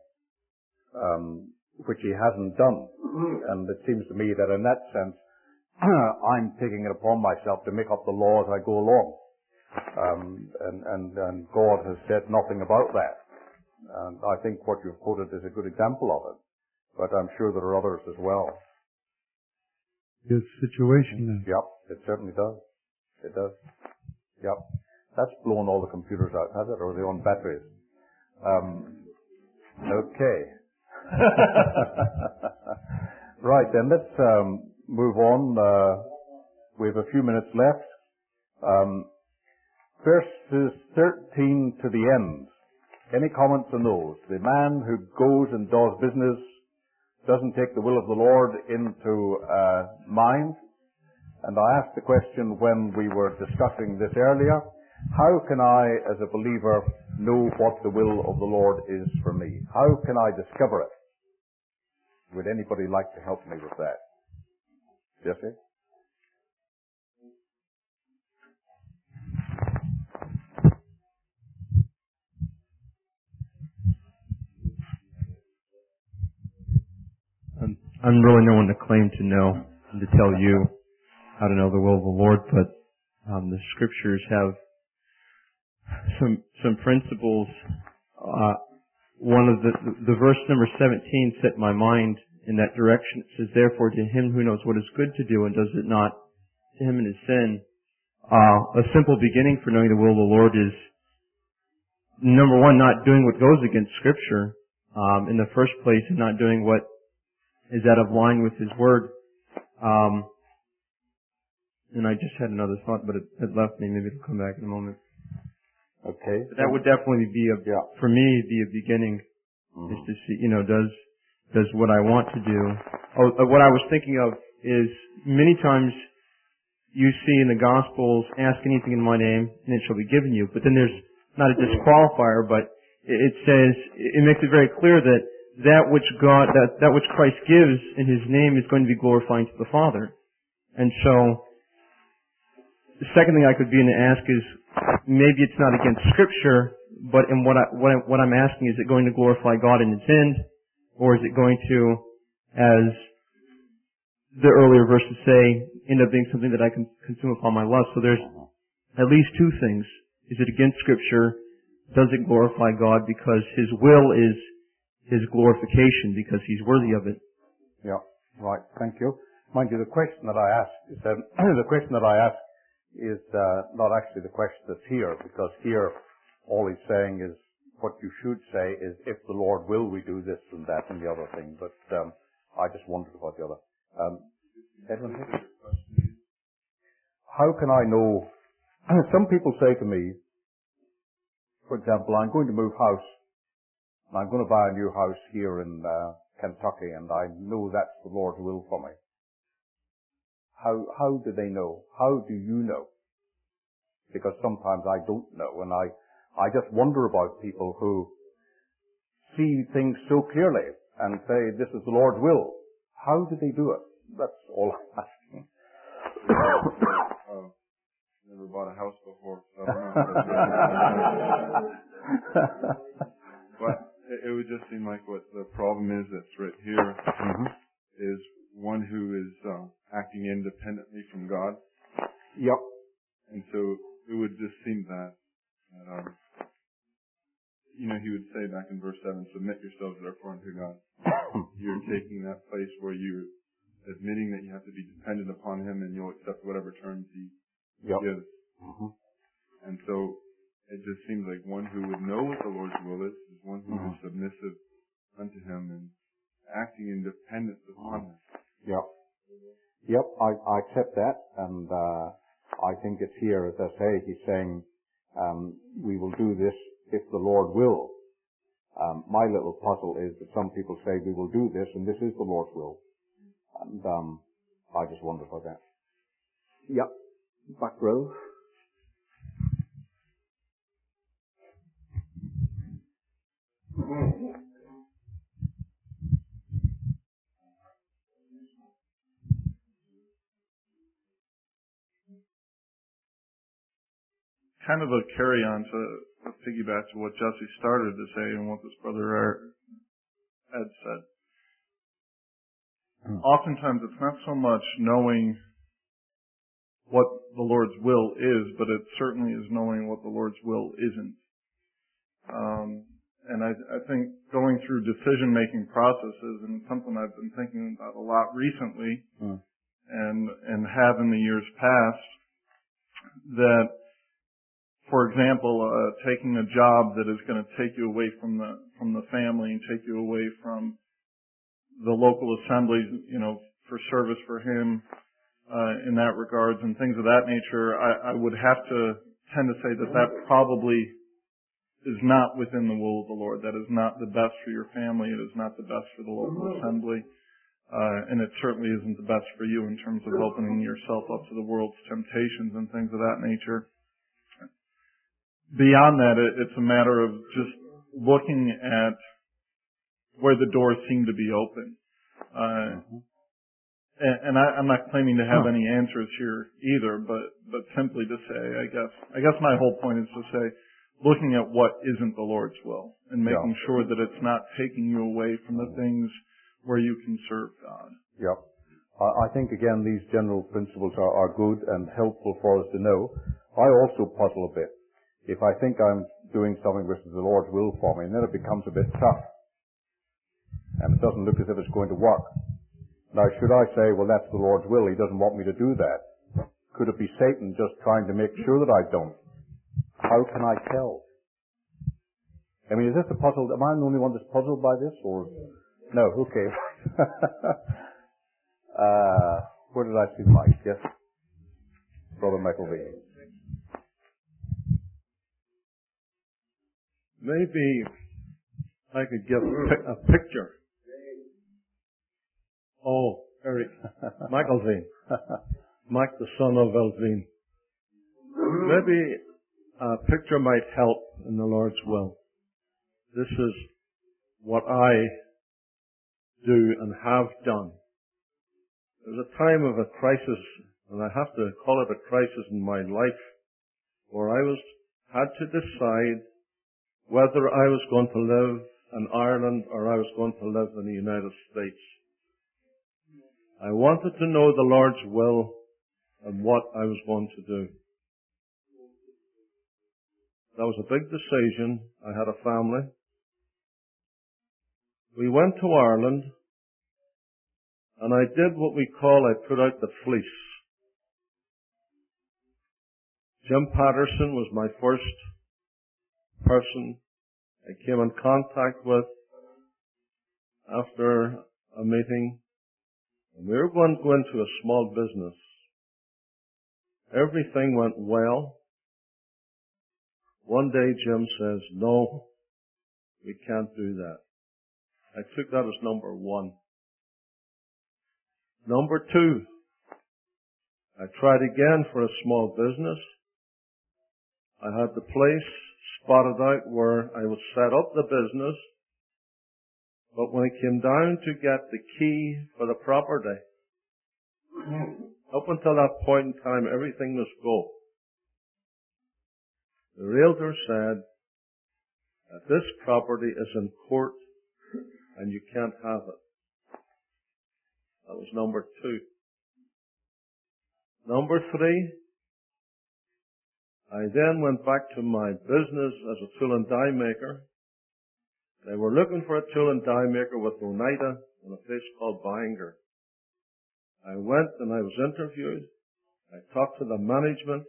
um, which he hasn't done. And it seems to me that in that sense, I'm taking it upon myself to make up the law as I go along. Um, and, and, and God has said nothing about that. And I think what you've quoted is a good example of it. But I'm sure there are others as well. This situation then. Yep, it certainly does. It does. Yep. That's blown all the computers out, has it? Or are they on batteries? Um, okay. Right, then let's um, move on. Uh, we have a few minutes left. Um, verses thirteen to the end. Any comments on those? The man who goes and does business doesn't take the will of the Lord into uh, mind. And I asked the question when we were discussing this earlier, how can I, as a believer, know what the will of the Lord is for me? How can I discover it? Would anybody like to help me with that? Jesse? I'm really no one to claim to know and to tell you how to know the will of the Lord, but um, the Scriptures have some some principles. Uh, one of the, the the verse number seventeen set my mind in that direction. It says, "Therefore, to him who knows what is good to do and does it not, to him it is sin." Uh, a simple beginning for knowing the will of the Lord is, number one, not doing what goes against Scripture um, in the first place, and not doing what is out of line with His Word. Um, and I just had another thought, but it, it left me. Maybe it'll come back in a moment. Okay. But that would definitely be a, yeah. for me, be a beginning. Mm-hmm. Is to see, you know, does does what I want to do. Oh, uh, what I was thinking of is many times you see in the Gospels, ask anything in my name, and it shall be given you. But then there's not a disqualifier, but it says, it makes it very clear that that which God, that, that which Christ gives in His name is going to be glorifying to the Father. And so, the second thing I could begin to ask is, maybe it's not against Scripture, but in what I, what, I, what I'm asking, is it going to glorify God in its end, or is it going to, as the earlier verses say, end up being something that I can consume upon my lust? So there's, at least two things. Is it against Scripture? Does it glorify God? Because His will is His glorification, because He's worthy of it. Yeah, right. Thank you. Mind you, the question that I asked is um, the question that I asked is uh, not actually the question that's here, because here all he's saying is what you should say is, if the Lord will, we do this and that and the other thing. But um, I just wondered about the other. Um, Edwin, how can I know? Some people say to me, for example, I'm going to move house, and I'm going to buy a new house here in uh, Kentucky, and I know that's the Lord's will for me. How how do they know? How do you know? Because sometimes I don't know, and I I just wonder about people who see things so clearly and say, this is the Lord's will. How do they do it? That's all I'm asking. Oh, never bought a house before, so I don't know how to do it. But it, it would just seem like what the problem is that's right here mm-hmm. is one who is uh, acting independently from God. Yep. And so it would just seem that, that um, you know, he would say back in verse seven, submit yourselves therefore unto God. You're taking that place where you're admitting that you have to be dependent upon Him, and you'll accept whatever terms He yep. gives. Mm-hmm. And so it just seems like one who would know what the Lord's will is, is one who mm-hmm. is submissive unto Him and acting in dependence upon Him. Yep. Yep, I, I accept that, and uh, I think it's here, as I say, he's saying, um, we will do this if the Lord will. Um, my little puzzle is that some people say we will do this, and this is the Lord's will. And um, I just wonder about that. Yep, back row. Kind of a carry-on to a piggyback to what Jesse started to say and what this brother Ed said. Mm. Oftentimes it's not so much knowing what the Lord's will is, but it certainly is knowing what the Lord's will isn't. Um, and I, I think going through decision-making processes, and something I've been thinking about a lot recently, mm. and and have in the years past, that, for example, uh, taking a job that is going to take you away from the from the family and take you away from the local assemblies, you know, for service for Him, uh, in that regards and things of that nature, I, I would have to tend to say that that probably is not within the will of the Lord. That is not the best for your family. It is not the best for the local assembly. Uh, and it certainly isn't the best for you in terms of opening yourself up to the world's temptations and things of that nature. Beyond that, it, it's a matter of just looking at where the doors seem to be open. Uh, and, and I, I'm not claiming to have any answers here either, but, but simply to say, I guess, I guess my whole point is to say, looking at what isn't the Lord's will and making yeah. sure that it's not taking you away from the things where you can serve God. Yep. I think, again, these general principles are, are good and helpful for us to know. I also puzzle a bit. If I think I'm doing something which is the Lord's will for me, and then it becomes a bit tough, and it doesn't look as if it's going to work. Now, should I say, well, that's the Lord's will, He doesn't want me to do that? Could it be Satan just trying to make sure that I don't? How can I tell? I mean, is this a puzzle? Am I the only one that's puzzled by this, or no? Okay. uh, where did I see the mic? Yes, Brother Michael V. Maybe I could get a picture. Oh, Eric. Michael Veen. Mike, the son of Elvin. Maybe a picture might help in the Lord's will. This is what I do and have done. There's a time of a crisis, and I have to call it a crisis in my life, where I was had to decide whether I was going to live in Ireland or I was going to live in the United States. I wanted to know the Lord's will and what I was going to do. That was a big decision. I had a family. We went to Ireland, and I did what we call, I put out the fleece. Jim Patterson was my first person I came in contact with after a meeting. And we were going to go into a small business. Everything went well. One day Jim says, no, we can't do that. I took that as number one. Number two, I tried again for a small business. I had the place spotted out where I would set up the business. But when it came down to get the key for the property, up until that point in time, everything was go. The realtor said that this property is in court and you can't have it. That was number two. Number three, I then went back to my business as a tool and die maker. They were looking for a tool and die maker with Oneida in a place called Bangor. I went and I was interviewed. I talked to the management.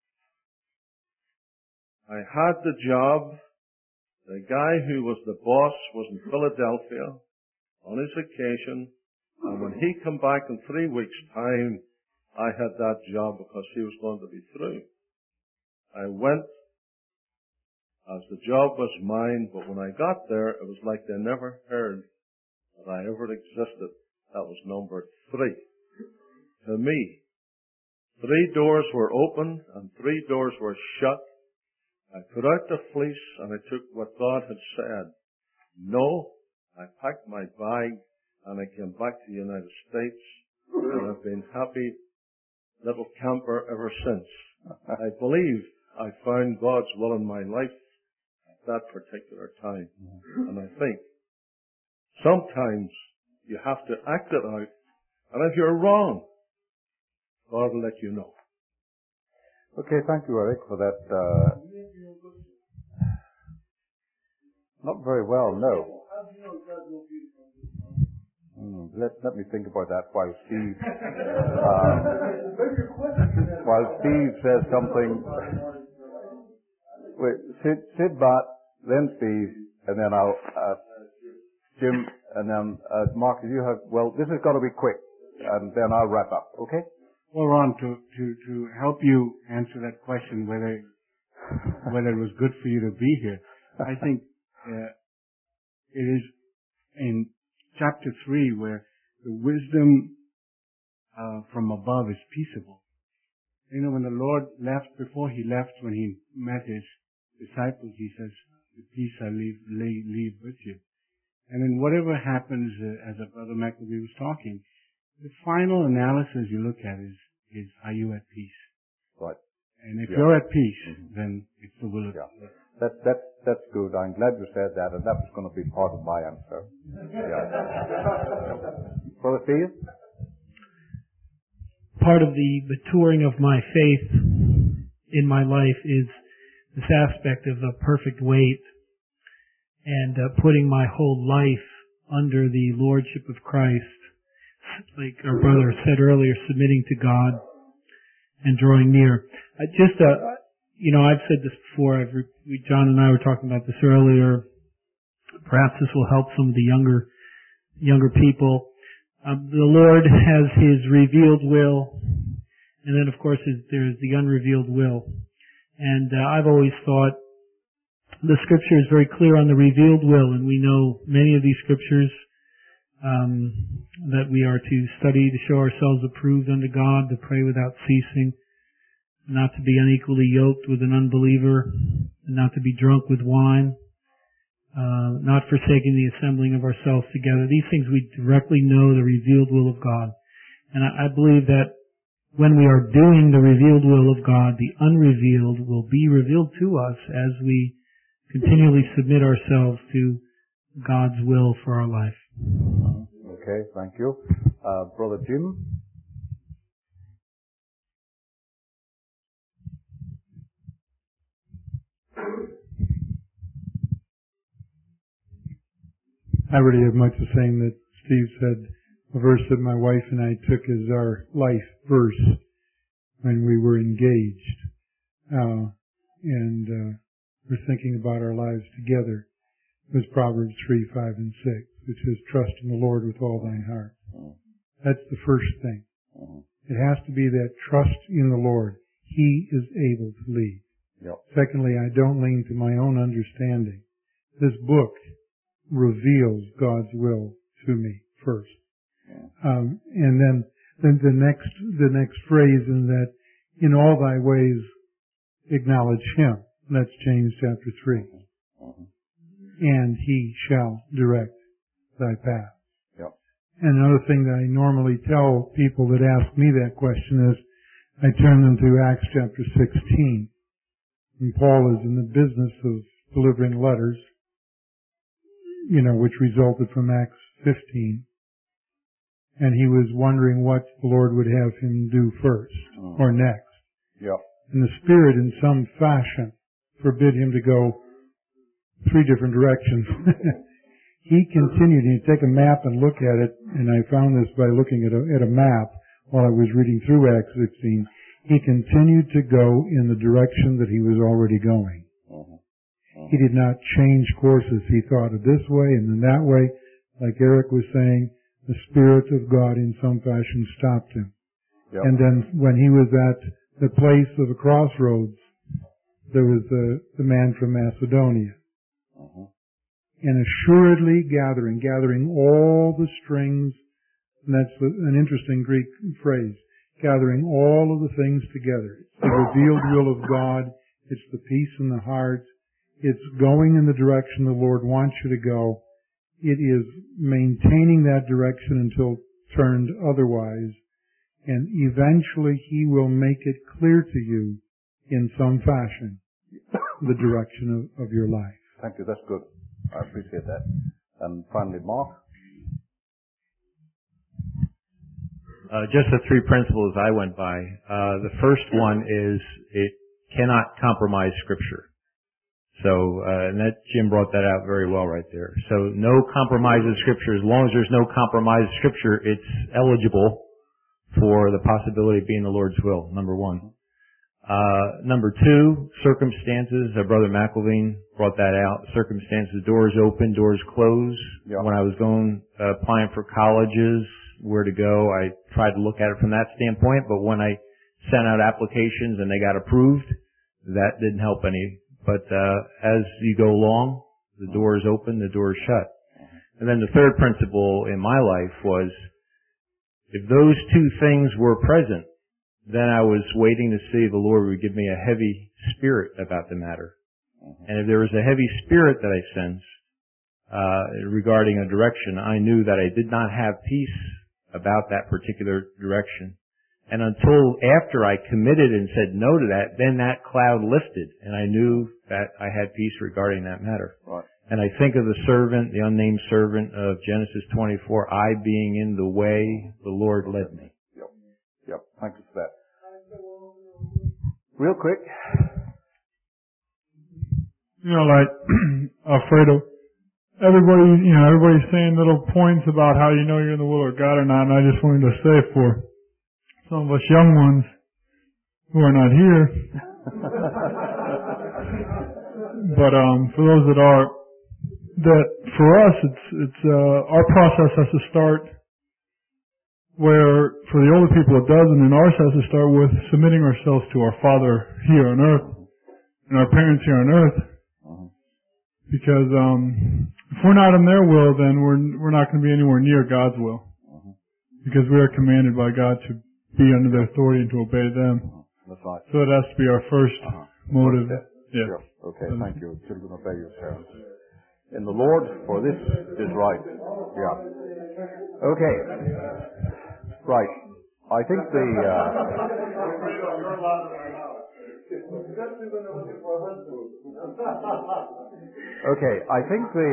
I had the job. The guy who was the boss was in Philadelphia on his vacation. And when he came back in three weeks' time, I had that job because he was going to be through. I went as the job was mine, but when I got there, it was like they never heard that I ever existed. That was number three. To me, three doors were open and three doors were shut. I put out the fleece and I took what God had said. No, I packed my bag and I came back to the United States, and I've been happy little camper ever since. I believe I found God's will in my life at that particular time. And I think sometimes you have to act it out, and if you're wrong, God will let you know. Okay, thank you, Eric, for that. Uh, not very well, no. Mm, let, let me think about that while Steve, uh, while Steve says something. Wait, Sid, Sid Bart, then Steve, and then I'll, uh, Jim, and then, uh, Mark, you have, well, this has got to be quick, and then I'll wrap up, okay? Well, Ron, to, to, to help you answer that question, whether, whether it was good for you to be here, I think, uh, it is in chapter three where the wisdom, uh, from above is peaceable. You know, when the Lord left, before he left, when he met his disciples, he says, the peace I leave, leave, leave with you. And then whatever happens, uh, as a Brother McAbee was talking, the final analysis you look at is, is are you at peace? Right. And if yeah. you're at peace, mm-hmm. then it's the will of yeah. God. That, that, that's good. I'm glad you said that, and that was going to be part of my answer. Yeah. Brother Steve? Part of the maturing of my faith in my life is this aspect of the perfect weight and uh, putting my whole life under the lordship of Christ. Like our brother said earlier, submitting to God and drawing near. I just, uh, you know, I've said this before. I've re- we, John and I were talking about this earlier. Perhaps this will help some of the younger, younger people. Um, the Lord has His revealed will, and then of course there's the unrevealed will. And uh, I've always thought the Scripture is very clear on the revealed will, and we know many of these Scriptures. Um, that we are to study to show ourselves approved unto God, to pray without ceasing, not to be unequally yoked with an unbeliever, and not to be drunk with wine, uh, not forsaking the assembling of ourselves together. These things we directly know the revealed will of God. And I, I believe that when we are doing the revealed will of God, the unrevealed will be revealed to us as we continually submit ourselves to God's will for our life. Okay, thank you. Uh, Brother Jim? I really have much the same that Steve said. A verse that my wife and I took as our life verse when we were engaged. Uh, and uh, we're thinking about our lives together. It was Proverbs three, five, and six, which says, trust in the Lord with all thine heart. That's the first thing. It has to be that trust in the Lord. He is able to lead. Yep. Secondly, I don't lean to my own understanding. This book reveals God's will to me first. Um, and then, then the next, the next phrase in that, in all thy ways acknowledge him. That's James chapter three. And he shall direct thy path. Yep. And another thing that I normally tell people that ask me that question is, I turn them to Acts chapter sixteen. And Paul is in the business of delivering letters, you know, which resulted from Acts fifteen. And he was wondering what the Lord would have him do first mm. or next. Yep. And the Spirit, in some fashion, forbid him to go three different directions. He continued, and you take a map and look at it, and I found this by looking at a, at a map while I was reading through Acts sixteen. He continued to go in the direction that he was already going. Mm-hmm. Mm-hmm. He did not change courses. He thought of this way and then that way. Like Eric was saying, the Spirit of God in some fashion stopped him. Yep. And then when he was at the place of a crossroads, there was the, the man from Macedonia. Mm-hmm. And assuredly gathering, gathering all the strings, and that's an interesting Greek phrase, gathering all of the things together. It's the revealed will of God. It's the peace in the heart. It's going in the direction the Lord wants you to go. It is maintaining that direction until turned otherwise. And eventually He will make it clear to you in some fashion the direction of, of your life. Thank you. That's good. I appreciate that. And finally, Mark? Uh, just the three principles I went by. Uh, the first one is it cannot compromise Scripture. So, uh, and that Jim brought that out very well right there. So, no compromise of Scripture. As long as there's no compromise of Scripture, it's eligible for the possibility of being the Lord's will. Number one. Uh, number two, circumstances. Uh, Brother McElveen brought that out. Circumstances, doors open, doors close. Yeah. When I was going, uh, applying for colleges, where to go, I tried to look at it from that standpoint, but when I sent out applications and they got approved, that didn't help any. But, uh, as you go along, the door is open, the door is shut. And then the third principle in my life was, if those two things were present, then I was waiting to see if the Lord would give me a heavy spirit about the matter. And if there was a heavy spirit that I sensed, uh, regarding a direction, I knew that I did not have peace about that particular direction. And until after I committed and said no to that, then that cloud lifted, and I knew that I had peace regarding that matter. Right. And I think of the servant, the unnamed servant of Genesis twenty-four, I being in the way, the Lord led me. Yep. Yep. Thank you for that. Real quick. You know, like, Alfredo, everybody, you know, everybody's saying little points about how you know you're in the will of God or not, and I just wanted to say for some of us young ones who are not here, but um, for those that are, that for us, it's it's uh, our process has to start where for the older people it doesn't, and ours has to start with submitting ourselves to our Father here on earth and our parents here on earth, because um, if we're not in their will, then we're we're not going to be anywhere near God's will, because we are commanded by God to be under their authority and to obey them. That's right. So it has to be our first uh-huh. motive. First yeah. Sure. Okay, thank you. Children, obey your parents. In the Lord, for this is right. Yeah. Okay. Right. I think the... Uh, okay, I think the...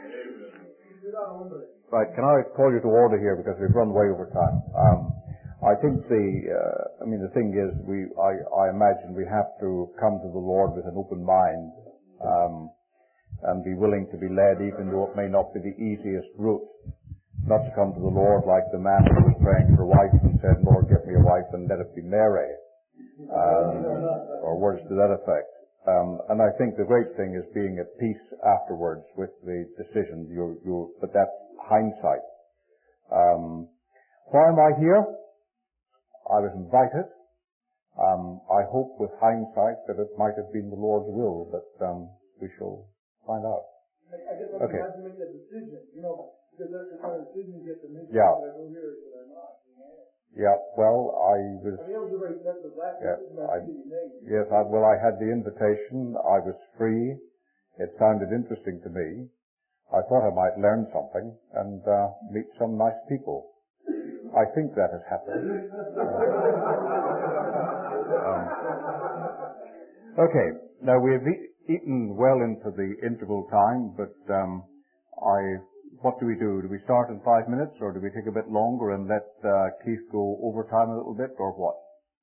Right, can I call you to order here because we've run way over time. Um, I think the, uh, I mean, the thing is, we, I, I imagine we have to come to the Lord with an open mind, um, and be willing to be led even though it may not be the easiest route. Not to come to the Lord like the man who was praying for a wife and said, Lord, give me a wife and let it be Mary, um, or words to that effect. Um, and I think the great thing is being at peace afterwards with the decision. You, you, but that's hindsight. Um, why am I here? I was invited. Um, I hope with hindsight that it might have been the Lord's will, but um, we shall find out. I guess I okay. have to make that decision, you know, because that's the kind of decision you get to make. Yeah. Whether I go here or whether I'm not. Yeah, well, I was... I mean, that was the very, that's the last yeah, decision I made. Yes, I, well, I had the invitation. I was free. It sounded interesting to me. I thought I might learn something and uh, meet some nice people. I think that has happened. um, okay, now we have e- eaten well into the interval time, but um, I... What do we do? Do we start in five minutes, or do we take a bit longer and let uh, Keith go overtime a little bit, or what?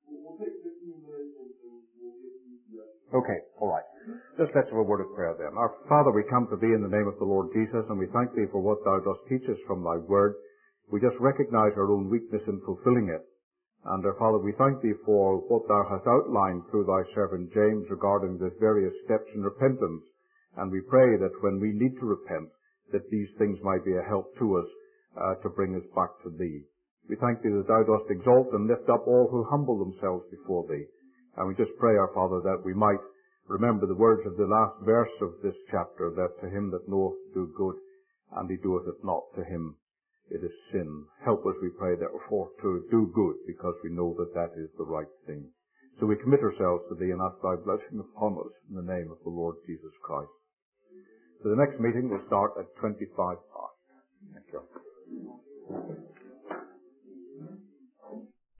Okay, all right. Just let's have a word of prayer then. Our Father, we come to Thee in the name of the Lord Jesus, and we thank Thee for what Thou dost teach us from Thy Word. We just recognize our own weakness in fulfilling it. And our Father, we thank Thee for what Thou hast outlined through Thy servant James regarding the various steps in repentance. And we pray that when we need to repent, that these things might be a help to us uh, to bring us back to Thee. We thank Thee that Thou dost exalt and lift up all who humble themselves before Thee. And we just pray, our Father, that we might remember the words of the last verse of this chapter, that to him that knoweth do good, and he doeth it not, to him it is sin. Help us, we pray, therefore, to do good, because we know that that is the right thing. So we commit ourselves to Thee and ask Thy blessing upon us in the name of the Lord Jesus Christ. So the next meeting will start at twenty-five past. Thank you.